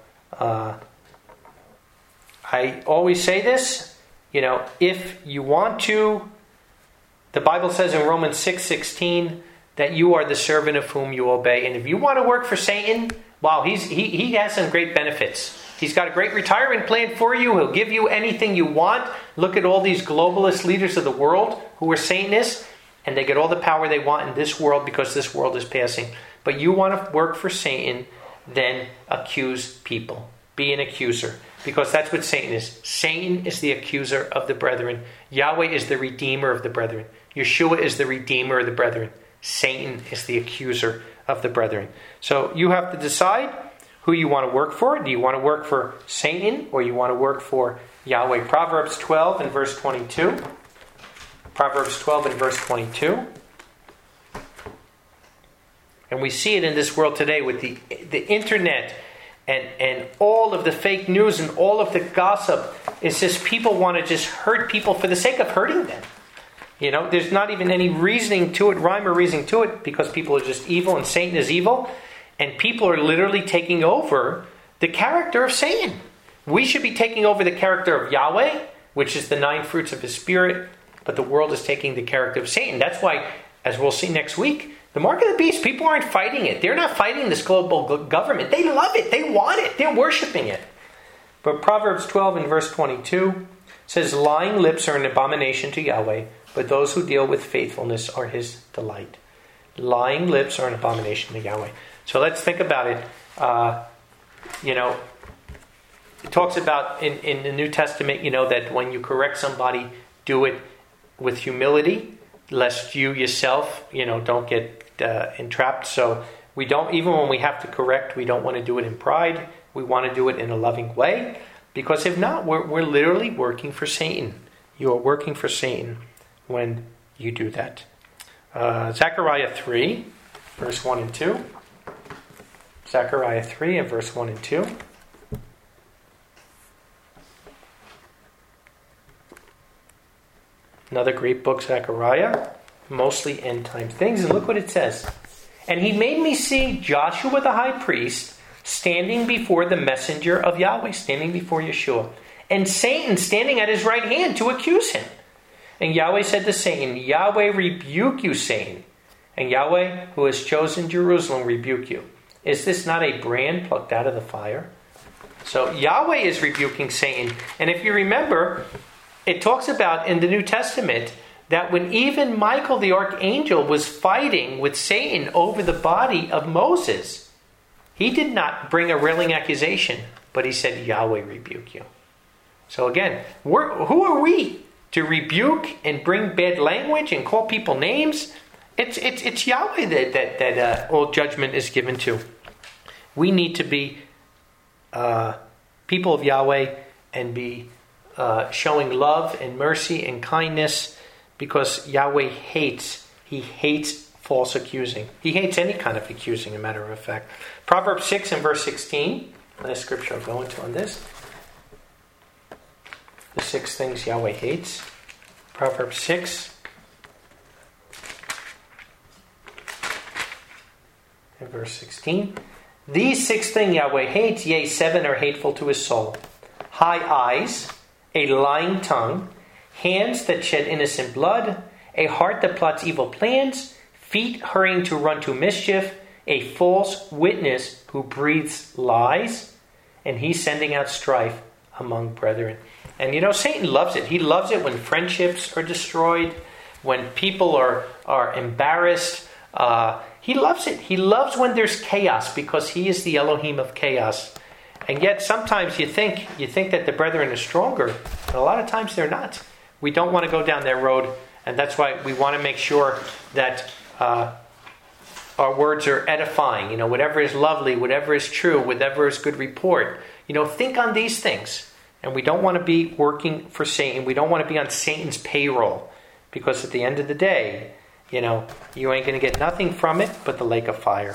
I always say this, if you want to, the Bible says in Romans 6:16 that you are the servant of whom you obey. And if you want to work for Satan, wow, he has some great benefits. He's got a great retirement plan for you. He'll give you anything you want. Look at all these globalist leaders of the world who are Satanists, and they get all the power they want in this world because this world is passing. But you want to work for Satan, then accuse people. Be an accuser. Because that's what Satan is. Satan is the accuser of the brethren. Yahweh is the redeemer of the brethren. Yeshua is the redeemer of the brethren. Satan is the accuser of the brethren. So you have to decide who you want to work for. Do you want to work for Satan or you want to work for Yahweh? Proverbs 12 and verse 22. Proverbs 12 and verse 22. And we see it in this world today with the internet and all of the fake news and all of the gossip. It's just people want to just hurt people for the sake of hurting them. There's not even any reasoning to it, rhyme or reasoning to it, because people are just evil and Satan is evil. And people are literally taking over the character of Satan. We should be taking over the character of Yahweh, which is the 9 fruits of his spirit. But the world is taking the character of Satan. That's why, as we'll see next week, the mark of the beast, people aren't fighting it. They're not fighting this global government. They love it. They want it. They're worshiping it. But Proverbs 12 and verse 22 says, lying lips are an abomination to Yahweh, but those who deal with faithfulness are his delight. Lying lips are an abomination to Yahweh. So let's think about it. It talks about in the New Testament, that when you correct somebody, do it with humility, lest you yourself, don't get entrapped. So we don't, even when we have to correct, we don't want to do it in pride. We want to do it in a loving way. Because if not, we're literally working for Satan. You are working for Satan when you do that. Zechariah 3, verse 1 and 2. Zechariah 3 and verse 1 and 2. Another great book, Zechariah. Mostly end time things. And look what it says. And he made me see Joshua the high priest standing before the messenger of Yahweh, standing before Yeshua. And Satan standing at his right hand to accuse him. And Yahweh said to Satan, Yahweh rebuke you, Satan. And Yahweh, who has chosen Jerusalem, rebuke you. Is this not a brand plucked out of the fire? So Yahweh is rebuking Satan. And if you remember, it talks about in the New Testament that when even Michael the archangel was fighting with Satan over the body of Moses, he did not bring a railing accusation, but he said, Yahweh rebuke you. So again, who are we to rebuke and bring bad language and call people names? It's Yahweh that all judgment is given to. We need to be people of Yahweh and be showing love and mercy and kindness, because Yahweh hates false accusing. He hates any kind of accusing, a matter of fact. Proverbs 6 and verse 16. Last scripture I'll go into on this. The 6 things Yahweh hates. Proverbs 6 and verse 16. These 6 things Yahweh hates, yea, 7 are hateful to his soul. High eyes, a lying tongue, hands that shed innocent blood, a heart that plots evil plans, feet hurrying to run to mischief, a false witness who breathes lies, and he's sending out strife among brethren. And Satan loves it. He loves it when friendships are destroyed. when people are embarrassed. He loves it. He loves when there's chaos because he is the Elohim of chaos. And yet sometimes you think that the brethren are stronger, and a lot of times they're not. We don't want to go down that road, and that's why we want to make sure that our words are edifying. Whatever is lovely, whatever is true, whatever is good report. Think on these things. And we don't want to be working for Satan. We don't want to be on Satan's payroll. Because at the end of the day, you ain't going to get nothing from it but the lake of fire.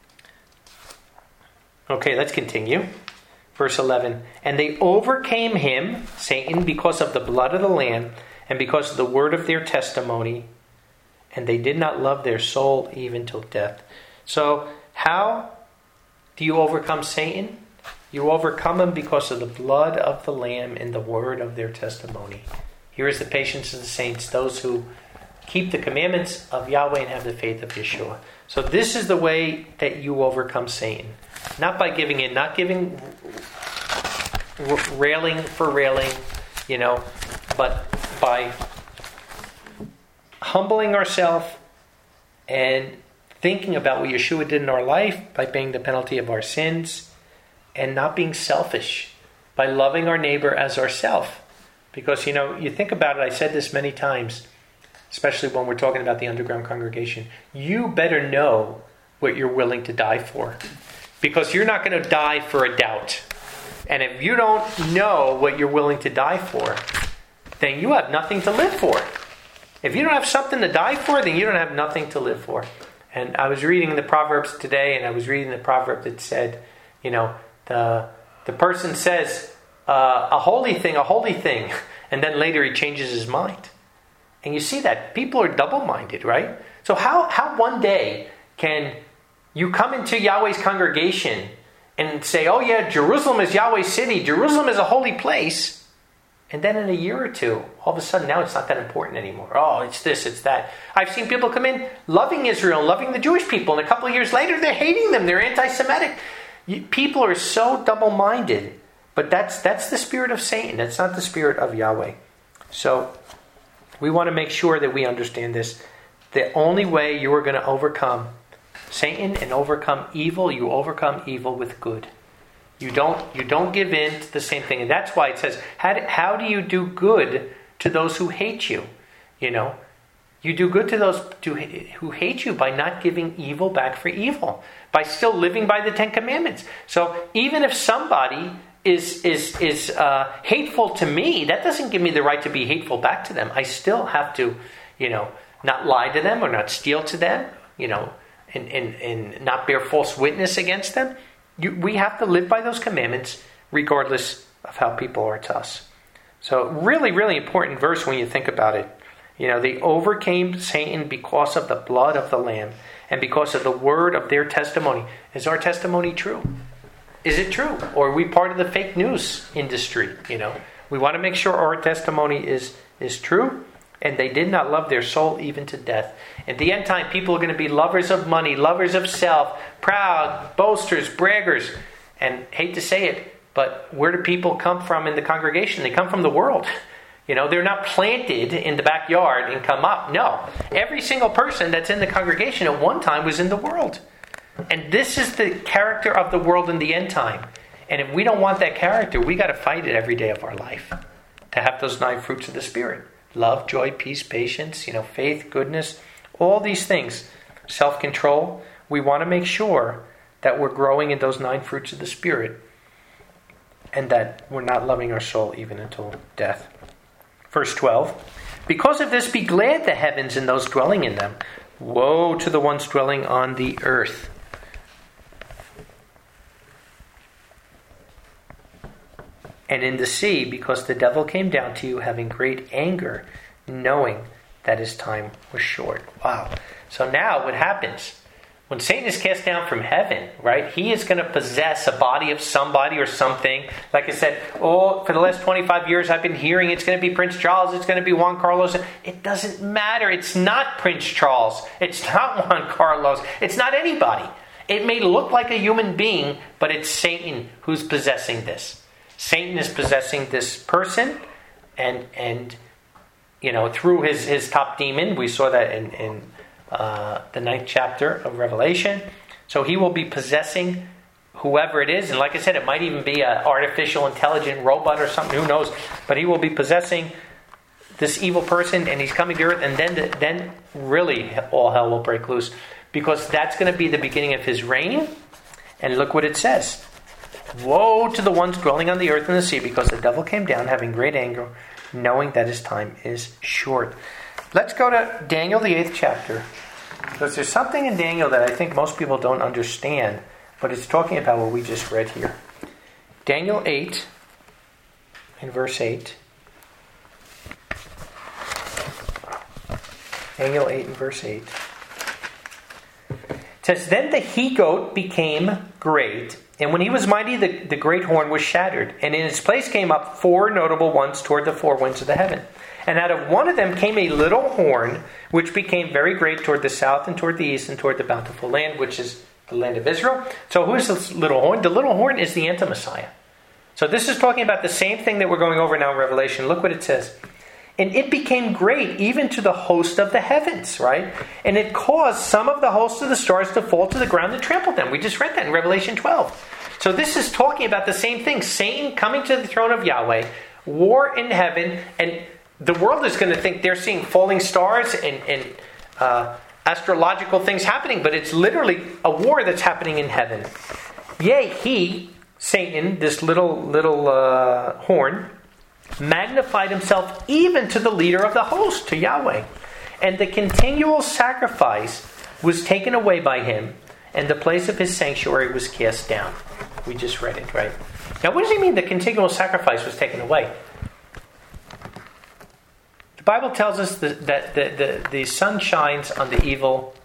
Okay, let's continue. Verse 11. And they overcame him, Satan, because of the blood of the Lamb and because of the word of their testimony. And they did not love their soul even till death. So, how do you overcome Satan? You overcome him because of the blood of the Lamb and the word of their testimony. Here is the patience of the saints, those who keep the commandments of Yahweh and have the faith of Yeshua. So this is the way that you overcome Satan. Not by giving in, not giving railing for railing, but by humbling ourselves and thinking about what Yeshua did in our life by paying the penalty of our sins and not being selfish, by loving our neighbor as ourself. Because, you think about it, I said this many times, especially when we're talking about the underground congregation. You better know what you're willing to die for. Because you're not going to die for a doubt. And if you don't know what you're willing to die for, then you have nothing to live for. If you don't have something to die for, then you don't have nothing to live for. And I was reading the Proverbs today, and I was reading the proverb that said, the person says, a holy thing, and then later he changes his mind. And you see that. People are double-minded, right? So how one day can you come into Yahweh's congregation and say, oh yeah, Jerusalem is Yahweh's city, Jerusalem is a holy place, and then in a year or two, all of a sudden now it's not that important anymore. Oh, it's this, it's that. I've seen people come in loving Israel, loving the Jewish people, and a couple of years later they're hating them, they're anti-Semitic. People are so double-minded. But that's the spirit of Satan. That's not the spirit of Yahweh. So we want to make sure that we understand this. The only way you are going to overcome Satan and overcome evil, you overcome evil with good. You don't give in to the same thing. And that's why it says, how do you do good to those who hate you? You do good to those who hate you by not giving evil back for evil. By still living by the Ten Commandments. So even if somebody is hateful to me, that doesn't give me the right to be hateful back to them. I still have to, not lie to them or not steal to them, and not bear false witness against them. We have to live by those commandments regardless of how people are to us. So really, really important verse when you think about it. They overcame Satan because of the blood of the Lamb and because of the word of their testimony. Is our testimony true? Is it true? Or are we part of the fake news industry? We want to make sure our testimony is true. And they did not love their soul even to death. At the end time, people are going to be lovers of money, lovers of self, proud, boasters, braggers. And hate to say it, but where do people come from in the congregation? They come from the world. They're not planted in the backyard and come up. No. Every single person that's in the congregation at one time was in the world. And this is the character of the world in the end time. And if we don't want that character, we got to fight it every day of our life to have those 9 fruits of the Spirit. Love, joy, peace, patience, faith, goodness, all these things. Self-control. We want to make sure that we're growing in those 9 fruits of the Spirit and that we're not loving our soul even until death. Verse 12. Because of this, be glad, the heavens and those dwelling in them. Woe to the ones dwelling on the earth. And in the sea, because the devil came down to you having great anger, knowing that his time was short. Wow. So now what happens? When Satan is cast down from heaven, right, he is going to possess a body of somebody or something. Like I said, for the last 25 years I've been hearing it's going to be Prince Charles, it's going to be Juan Carlos. It doesn't matter. It's not Prince Charles. It's not Juan Carlos. It's not anybody. It may look like a human being, but it's Satan who's possessing this. Satan is possessing this person, and through his top demon. We saw that in the 9th chapter of Revelation. So he will be possessing whoever it is. And like I said, it might even be an artificial intelligent robot or something. Who knows? But he will be possessing this evil person, and he's coming to earth. And then really all hell will break loose. Because that's going to be the beginning of his reign. And look what it says. Woe to the ones dwelling on the earth and the sea, because the devil came down having great anger, knowing that his time is short. Let's go to Daniel, the 8th chapter. Because there's something in Daniel that I think most people don't understand, but it's talking about what we just read here. Daniel 8, in verse 8. Daniel 8 and verse 8. It says, Then the he-goat became great, and when he was mighty, the great horn was shattered, and in its place came up 4 notable ones toward the 4 winds of the heaven. And out of one of them came a little horn, which became very great toward the south and toward the east and toward the bountiful land, which is the land of Israel. So who is this little horn? The little horn is the anti-Messiah. So this is talking about the same thing that we're going over now in Revelation. Look what it says. And it became great even to the host of the heavens, right? And it caused some of the hosts of the stars to fall to the ground and trample them. We just read that in Revelation 12. So this is talking about the same thing. Satan coming to the throne of Yahweh, war in heaven, and the world is going to think they're seeing falling stars and astrological things happening, but it's literally a war that's happening in heaven. Yea, he, Satan, this little horn, magnified himself even to the leader of the host, to Yahweh. And the continual sacrifice was taken away by him, and the place of his sanctuary was cast down. We just read it, right? Now, what does he mean the continual sacrifice was taken away? The Bible tells us that the sun shines on the evil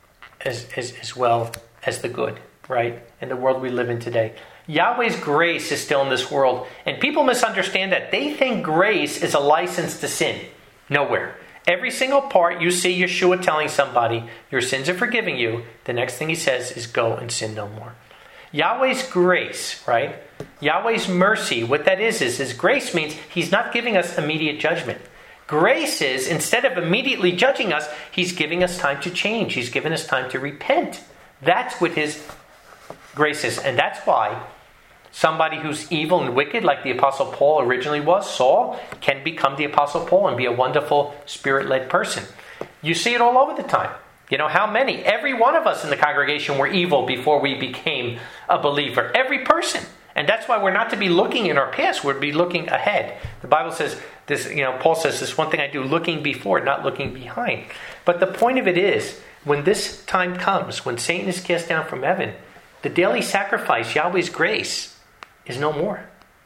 as well as the good, right? In the world we live in today. Yahweh's grace is still in this world. And people misunderstand that. They think grace is a license to sin. Nowhere. Every single part you see Yeshua telling somebody, your sins are forgiven you, the next thing he says is go and sin no more. Yahweh's grace, right? Yahweh's mercy, what that is his grace means he's not giving us immediate judgment. Grace is, instead of immediately judging us, he's giving us time to change. He's given us time to repent. That's what his grace is. And that's why somebody who's evil and wicked, like the Apostle Paul originally was, Saul, can become the Apostle Paul and be a wonderful Spirit-led person. You see it all over the time. You know, how many? Every one of us in the congregation were evil before we became a believer. Every person. And that's why we're not to be looking in our past. We're to be looking ahead. The Bible says this, Paul says this one thing I do, looking before, not looking behind. But the point of it is, when this time comes, when Satan is cast down from heaven, the daily sacrifice, Yahweh's grace, is no more.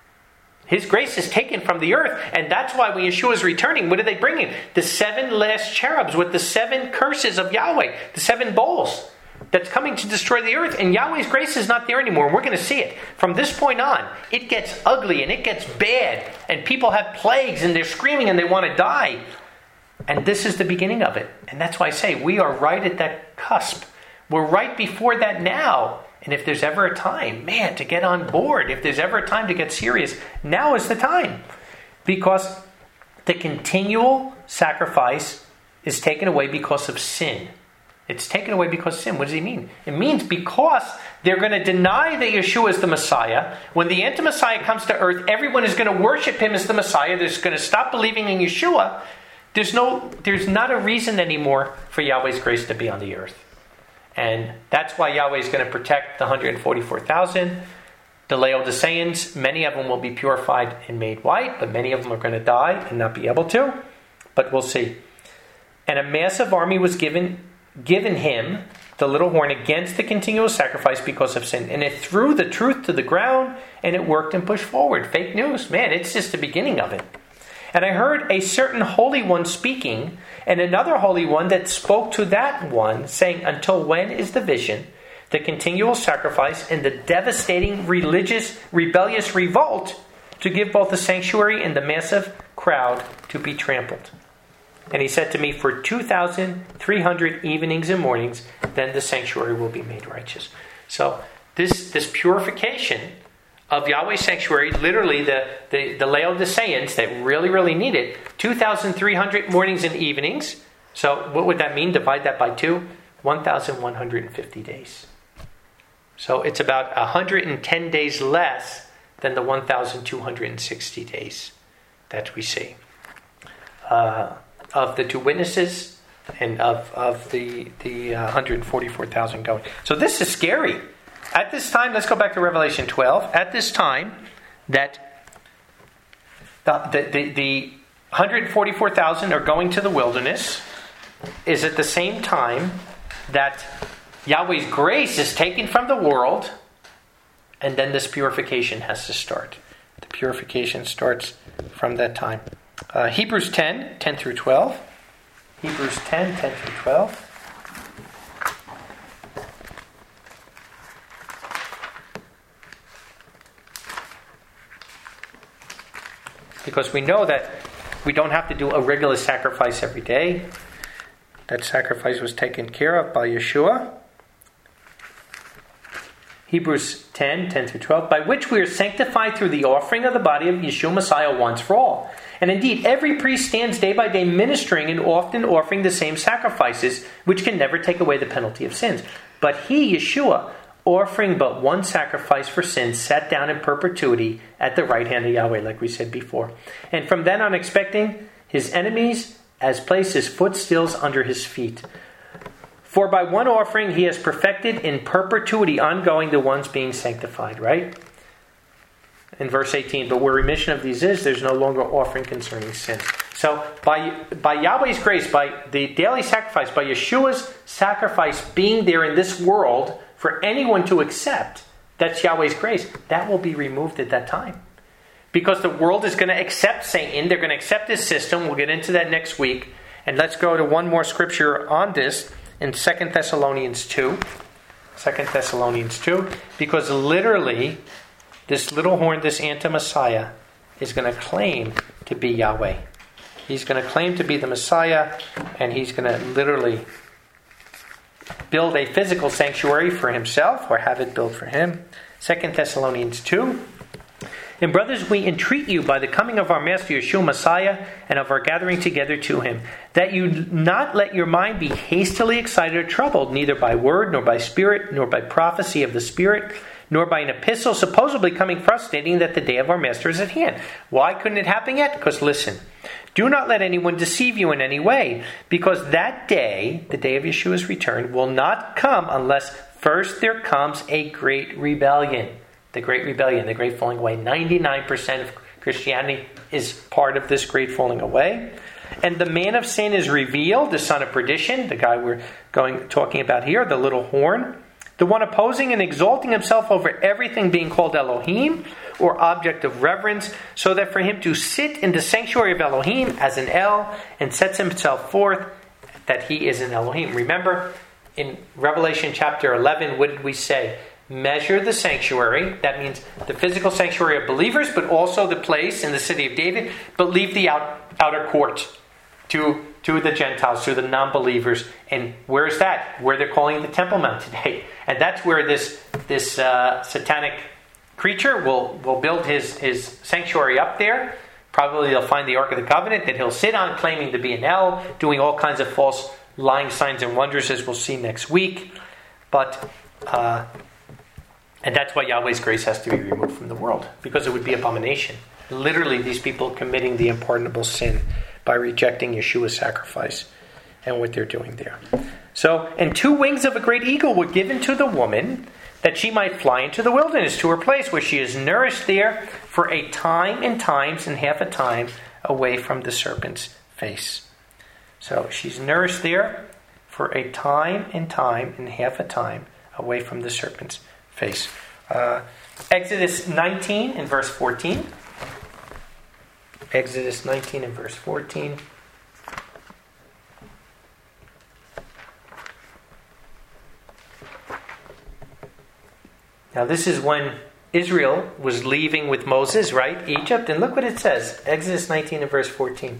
His grace is taken from the earth, and that's why when Yeshua is returning, what are they bringing? The 7 last cherubs with the 7 curses of Yahweh, the 7 bowls that's coming to destroy the earth, and Yahweh's grace is not there anymore. We're going to see it. From this point on, it gets ugly and it gets bad, and people have plagues and they're screaming and they want to die. And this is the beginning of it. And that's why I say we are right at that cusp. We're right before that now. And if there's ever a time, to get on board, if there's ever a time to get serious, now is the time. Because the continual sacrifice is taken away because of sin. It's taken away because of sin. What does he mean? It means because they're going to deny that Yeshua is the Messiah. When the anti-Messiah comes to earth, everyone is going to worship him as the Messiah. They're going to stop believing in Yeshua. There's not a reason anymore for Yahweh's grace to be on the earth. And that's why Yahweh is going to protect the 144,000. The Laodiceans, many of them will be purified and made white, but many of them are going to die and not be able to. But we'll see. And a massive army was given him, the little horn, against the continual sacrifice because of sin. And it threw the truth to the ground, and it worked and pushed forward. Fake news. It's just the beginning of it. And I heard a certain Holy One speaking, and another Holy One that spoke to that one, saying, until when is the vision, the continual sacrifice, and the devastating rebellious revolt to give both the sanctuary and the massive crowd to be trampled? And he said to me, for 2,300 evenings and mornings, then the sanctuary will be made righteous. So this purification of Yahweh's sanctuary, literally the Laodiceans that really, really need it, 2,300 mornings and evenings. So what would that mean? Divide that by 2. 1,150 days. So it's about 110 days less than the 1,260 days that we see. Of the 2 witnesses and of the 144,000 going. So this is scary. At this time, let's go back to Revelation 12. At this time, that the 144,000 are going to the wilderness is at the same time that Yahweh's grace is taken from the world, and then this purification has to start. The purification starts from that time. Hebrews 10 through 12. Hebrews 10 through 12. Because we know that we don't have to do a regular sacrifice every day. That sacrifice was taken care of by Yeshua. Hebrews 10 through 12. By which we are sanctified through the offering of the body of Yeshua Messiah once for all. And indeed, every priest stands day by day ministering and often offering the same sacrifices, which can never take away the penalty of sins. But he, Yeshua, offering but one sacrifice for sins, sat down in perpetuity at the right hand of Yahweh, like we said before. And from then on, expecting his enemies as placed his footstools under his feet. For by one offering he has perfected in perpetuity ongoing the ones being sanctified, right? In verse 18, but where remission of these is, there's no longer offering concerning sin. So by Yahweh's grace, by the daily sacrifice, by Yeshua's sacrifice being there in this world for anyone to accept, that's Yahweh's grace, that will be removed at that time. Because the world is going to accept Satan, they're going to accept his system. We'll get into that next week. And let's go to one more scripture on this in 2 Thessalonians 2. 2 Thessalonians 2. Because literally, this little horn, this anti-Messiah, is going to claim to be Yahweh. He's going to claim to be the Messiah, and he's going to literally build a physical sanctuary for himself, or have it built for him. 2 Thessalonians 2. And brothers, we entreat you by the coming of our Master Yeshua Messiah and of our gathering together to him, that you not let your mind be hastily excited or troubled, neither by word, nor by spirit, nor by prophecy of the Spirit, nor by an epistle supposedly coming for us, stating that the day of our Master is at hand. Why couldn't it happen yet? Because listen, do not let anyone deceive you in any way, because that day, the day of Yeshua's return, will not come unless first there comes a great rebellion. The great rebellion, the great falling away. 99% of Christianity is part of this great falling away. And the man of sin is revealed, the son of perdition, the guy we're talking about here, the little horn. The one opposing and exalting himself over everything being called Elohim, or object of reverence, so that for him to sit in the sanctuary of Elohim as an El, and sets himself forth that he is an Elohim. Remember, in Revelation chapter 11, what did we say? Measure the sanctuary. That means the physical sanctuary of believers, but also the place in the city of David. But leave the outer court to the Gentiles, to the non-believers. And where is that? Where they're calling the Temple Mount today. And that's where this satanic creature will build his sanctuary up there. Probably they'll find the Ark of the Covenant that he'll sit on, claiming to be an El, doing all kinds of false lying signs and wonders, as we'll see next week. But and that's why Yahweh's grace has to be removed from the world, because it would be abomination. Literally, these people committing the unpardonable sin by rejecting Yeshua's sacrifice and what they're doing there. So, and 2 wings of a great eagle were given to the woman, that she might fly into the wilderness to her place, where she is nourished there for a time and times and half a time away from the serpent's face. So she's nourished there for a time and half a time away from the serpent's face. Exodus 19 and verse 14. Exodus 19 and verse 14. Now this is when Israel was leaving with Moses, right? Egypt. And look what it says. Exodus 19 and verse 14.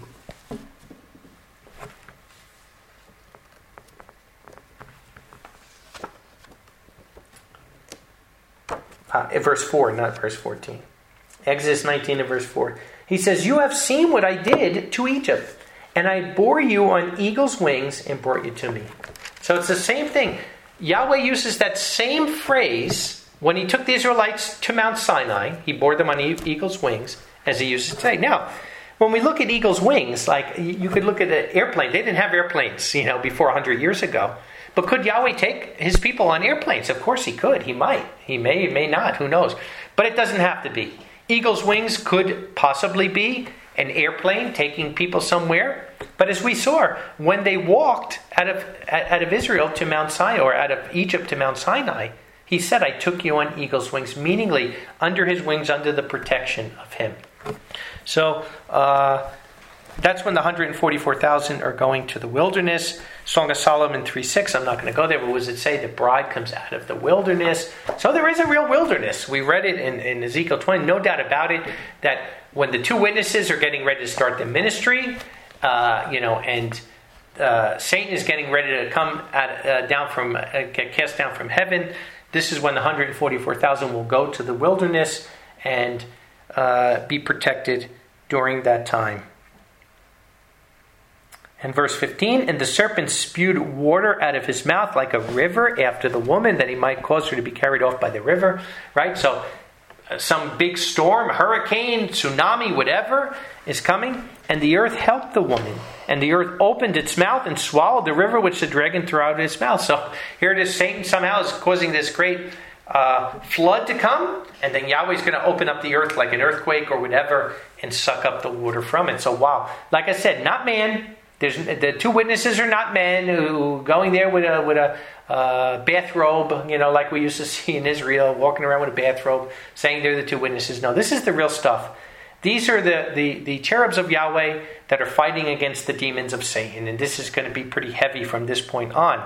verse 4, not verse 14. Exodus 19 and verse 4. He says, "You have seen what I did to Egypt, and I bore you on eagle's wings and brought you to me." So it's the same thing. Yahweh uses that same phrase when he took the Israelites to Mount Sinai. He bore them on eagle's wings, as he uses today. Now, when we look at eagle's wings, like you could look at an airplane. They didn't have airplanes, before 100 years ago. But could Yahweh take his people on airplanes? Of course he could. He might. He may not. Who knows? But it doesn't have to be. Eagle's wings could possibly be an airplane taking people somewhere. But as we saw, when they walked out of Israel to Mount Sinai, or out of Egypt to Mount Sinai, he said, "I took you on eagle's wings," meaningly under his wings, under the protection of him. So that's when the 144,000 are going to the wilderness. Song of Solomon 3:6, I'm not going to go there, but what does it say? The bride comes out of the wilderness. So there is a real wilderness. We read it in Ezekiel 20, no doubt about it, that when the two witnesses are getting ready to start their ministry, and Satan is getting ready to come get cast down from heaven, this is when the 144,000 will go to the wilderness and be protected during that time. And verse 15, "And the serpent spewed water out of his mouth like a river after the woman, that he might cause her to be carried off by the river." Right? So some big storm, hurricane, tsunami, whatever is coming. "And the earth helped the woman. And the earth opened its mouth and swallowed the river which the dragon threw out of its mouth." So here it is, Satan somehow is causing this great flood to come. And then Yahweh's going to open up the earth like an earthquake or whatever and suck up the water from it. So wow. Like I said, not man. The two witnesses are not men who going there with a bathrobe, like we used to see in Israel, walking around with a bathrobe, saying they're the two witnesses. No, this is the real stuff. These are the cherubs of Yahweh that are fighting against the demons of Satan. And this is going to be pretty heavy from this point on.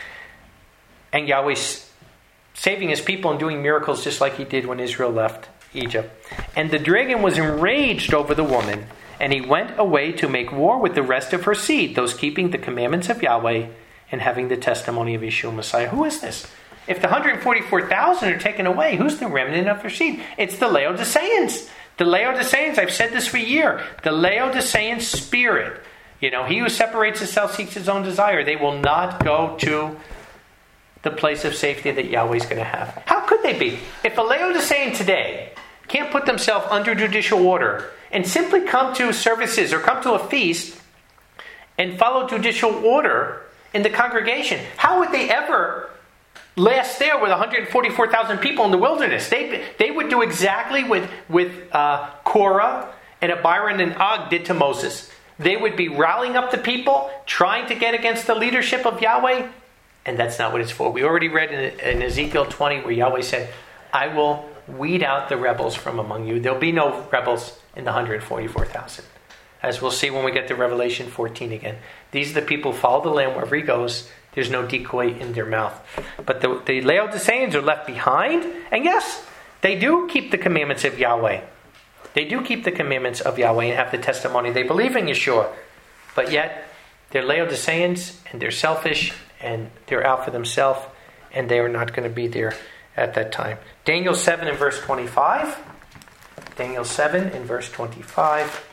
And Yahweh's saving his people and doing miracles just like he did when Israel left Egypt. "And the dragon was enraged over the woman, and he went away to make war with the rest of her seed, those keeping the commandments of Yahweh and having the testimony of Yeshua Messiah." Who is this? If the 144,000 are taken away, who's the remnant of her seed? It's the Laodiceans. The Laodiceans, I've said this for a year, the Laodicean spirit. He who separates himself seeks his own desire. They will not go to the place of safety that Yahweh is going to have. How could they be? If a Laodicean today can't put themselves under judicial order and simply come to services or come to a feast and follow judicial order in the congregation, how would they ever last there with 144,000 people in the wilderness? They would do exactly with Korah and Abiram and Og did to Moses. They would be rallying up the people, trying to get against the leadership of Yahweh, and that's not what it's for. We already read in Ezekiel 20 where Yahweh said, "I will weed out the rebels from among you." There'll be no rebels in the 144,000. As we'll see when we get to Revelation 14 again. These are the people who follow the Lamb wherever he goes. There's no decoy in their mouth. But the Laodiceans are left behind. And yes, they do keep the commandments of Yahweh. They do keep the commandments of Yahweh and have the testimony. They believe in Yeshua. But yet, they're Laodiceans and they're selfish and they're out for themselves. And they are not going to be there at that time. Daniel 7 and verse 25. Daniel 7 and verse 25.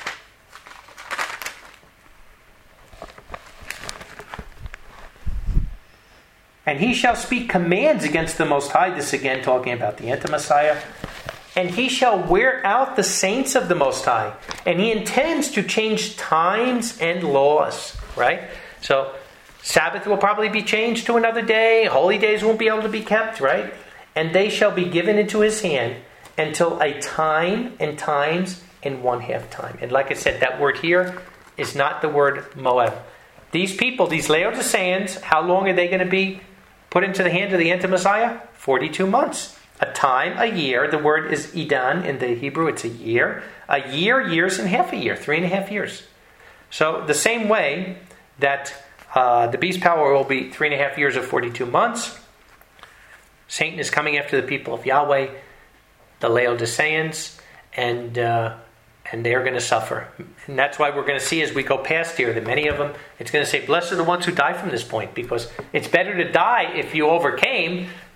"And he shall speak commands against the Most High." This again talking about the Anti-Messiah. "And he shall wear out the saints of the Most High. And he intends to change times and laws." Right? So, Sabbath will probably be changed to another day. Holy days won't be able to be kept. Right? "And they shall be given into his hand until a time and times and 1/2 time." And like I said, that word here is not the word Moab. These people, these Laodiceans, how long are they going to be put into the hand of the Anti-Messiah? 42 months. A time, a year. The word is Edan in the Hebrew. It's a year. A year, years and half a year. 3.5 years. So the same way that the beast power will be 3.5 years of 42 months. Satan is coming after the people of Yahweh, the Laodiceans, and they are going to suffer. And that's why we're going to see as we go past here that many of them, it's going to say, "Blessed are the ones who die from this point," because it's better to die if you overcame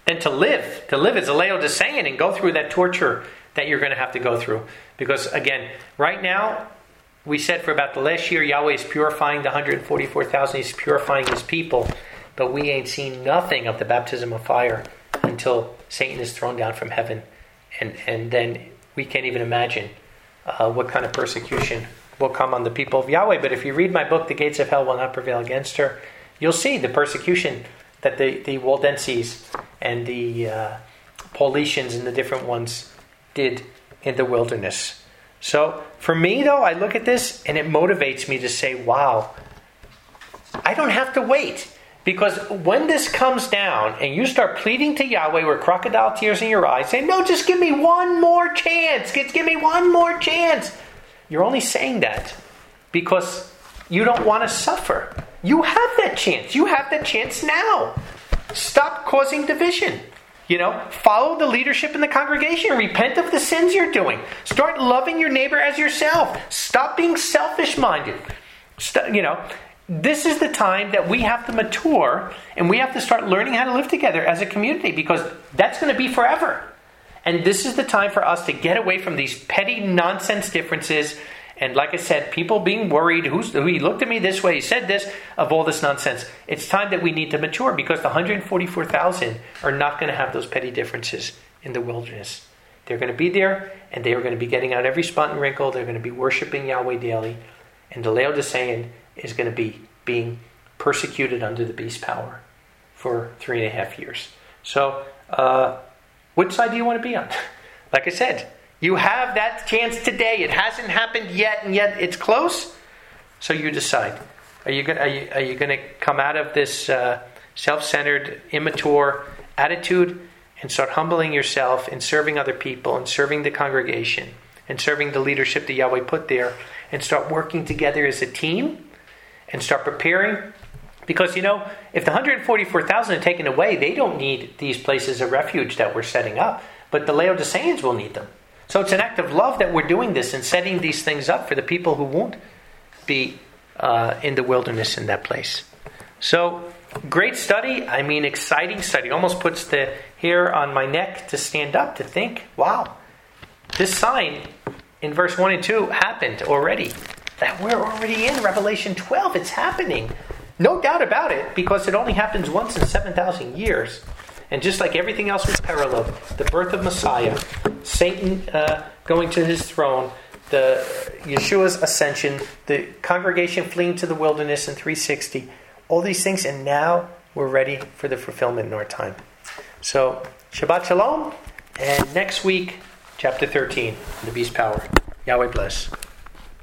than to live. To live as a Laodicean and go through that torture that you're going to have to go through. Because again, right now, we said for about the last year, Yahweh is purifying the 144,000. He's purifying his people. But we ain't seen nothing of the baptism of fire until Satan is thrown down from heaven. And then we can't even imagine what kind of persecution will come on the people of Yahweh. But if you read my book, The Gates of Hell Will Not Prevail Against Her, you'll see the persecution that the Waldenses and the Paulicians and the different ones did in the wilderness. So for me, though, I look at this and it motivates me to say, wow, I don't have to wait. Because when this comes down and you start pleading to Yahweh with crocodile tears in your eyes, saying, no, just give me one more chance. Give me one more chance. You're only saying that because you don't want to suffer. You have that chance. You have that chance now. Stop causing division. Follow the leadership in the congregation. Repent of the sins you're doing. Start loving your neighbor as yourself. Stop being selfish-minded. This is the time that we have to mature and we have to start learning how to live together as a community, because that's going to be forever. And this is the time for us to get away from these petty nonsense differences. And like I said, people being worried, he looked at me this way, he said this, of all this nonsense. It's time that we need to mature, because the 144,000 are not going to have those petty differences in the wilderness. They're going to be there, and they are going to be getting out every spot and wrinkle. They're going to be worshiping Yahweh daily. And the Laodicean is going to be being persecuted under the beast power for 3.5 years. So, which side do you want to be on? Like I said, you have that chance today. It hasn't happened yet, and yet it's close. So you decide. Are you going to come out of this self-centered, immature attitude and start humbling yourself and serving other people and serving the congregation and serving the leadership that Yahweh put there, and start working together as a team and start preparing? Because, if the 144,000 are taken away, they don't need these places of refuge that we're setting up. But the Laodiceans will need them. So it's an act of love that we're doing this and setting these things up for the people who won't be in the wilderness in that place. So, great study. Exciting study. Almost puts the hair on my neck to stand up, to think, wow, this sign in verse 1 and 2 happened already. That we're already in Revelation 12. It's happening. No doubt about it, because it only happens once in 7,000 years. And just like everything else was parallel, the birth of Messiah, Satan going to his throne, the Yeshua's ascension, the congregation fleeing to the wilderness in 360, all these things, and now we're ready for the fulfillment in our time. So, Shabbat Shalom, and next week, chapter 13, the beast power. Yahweh bless.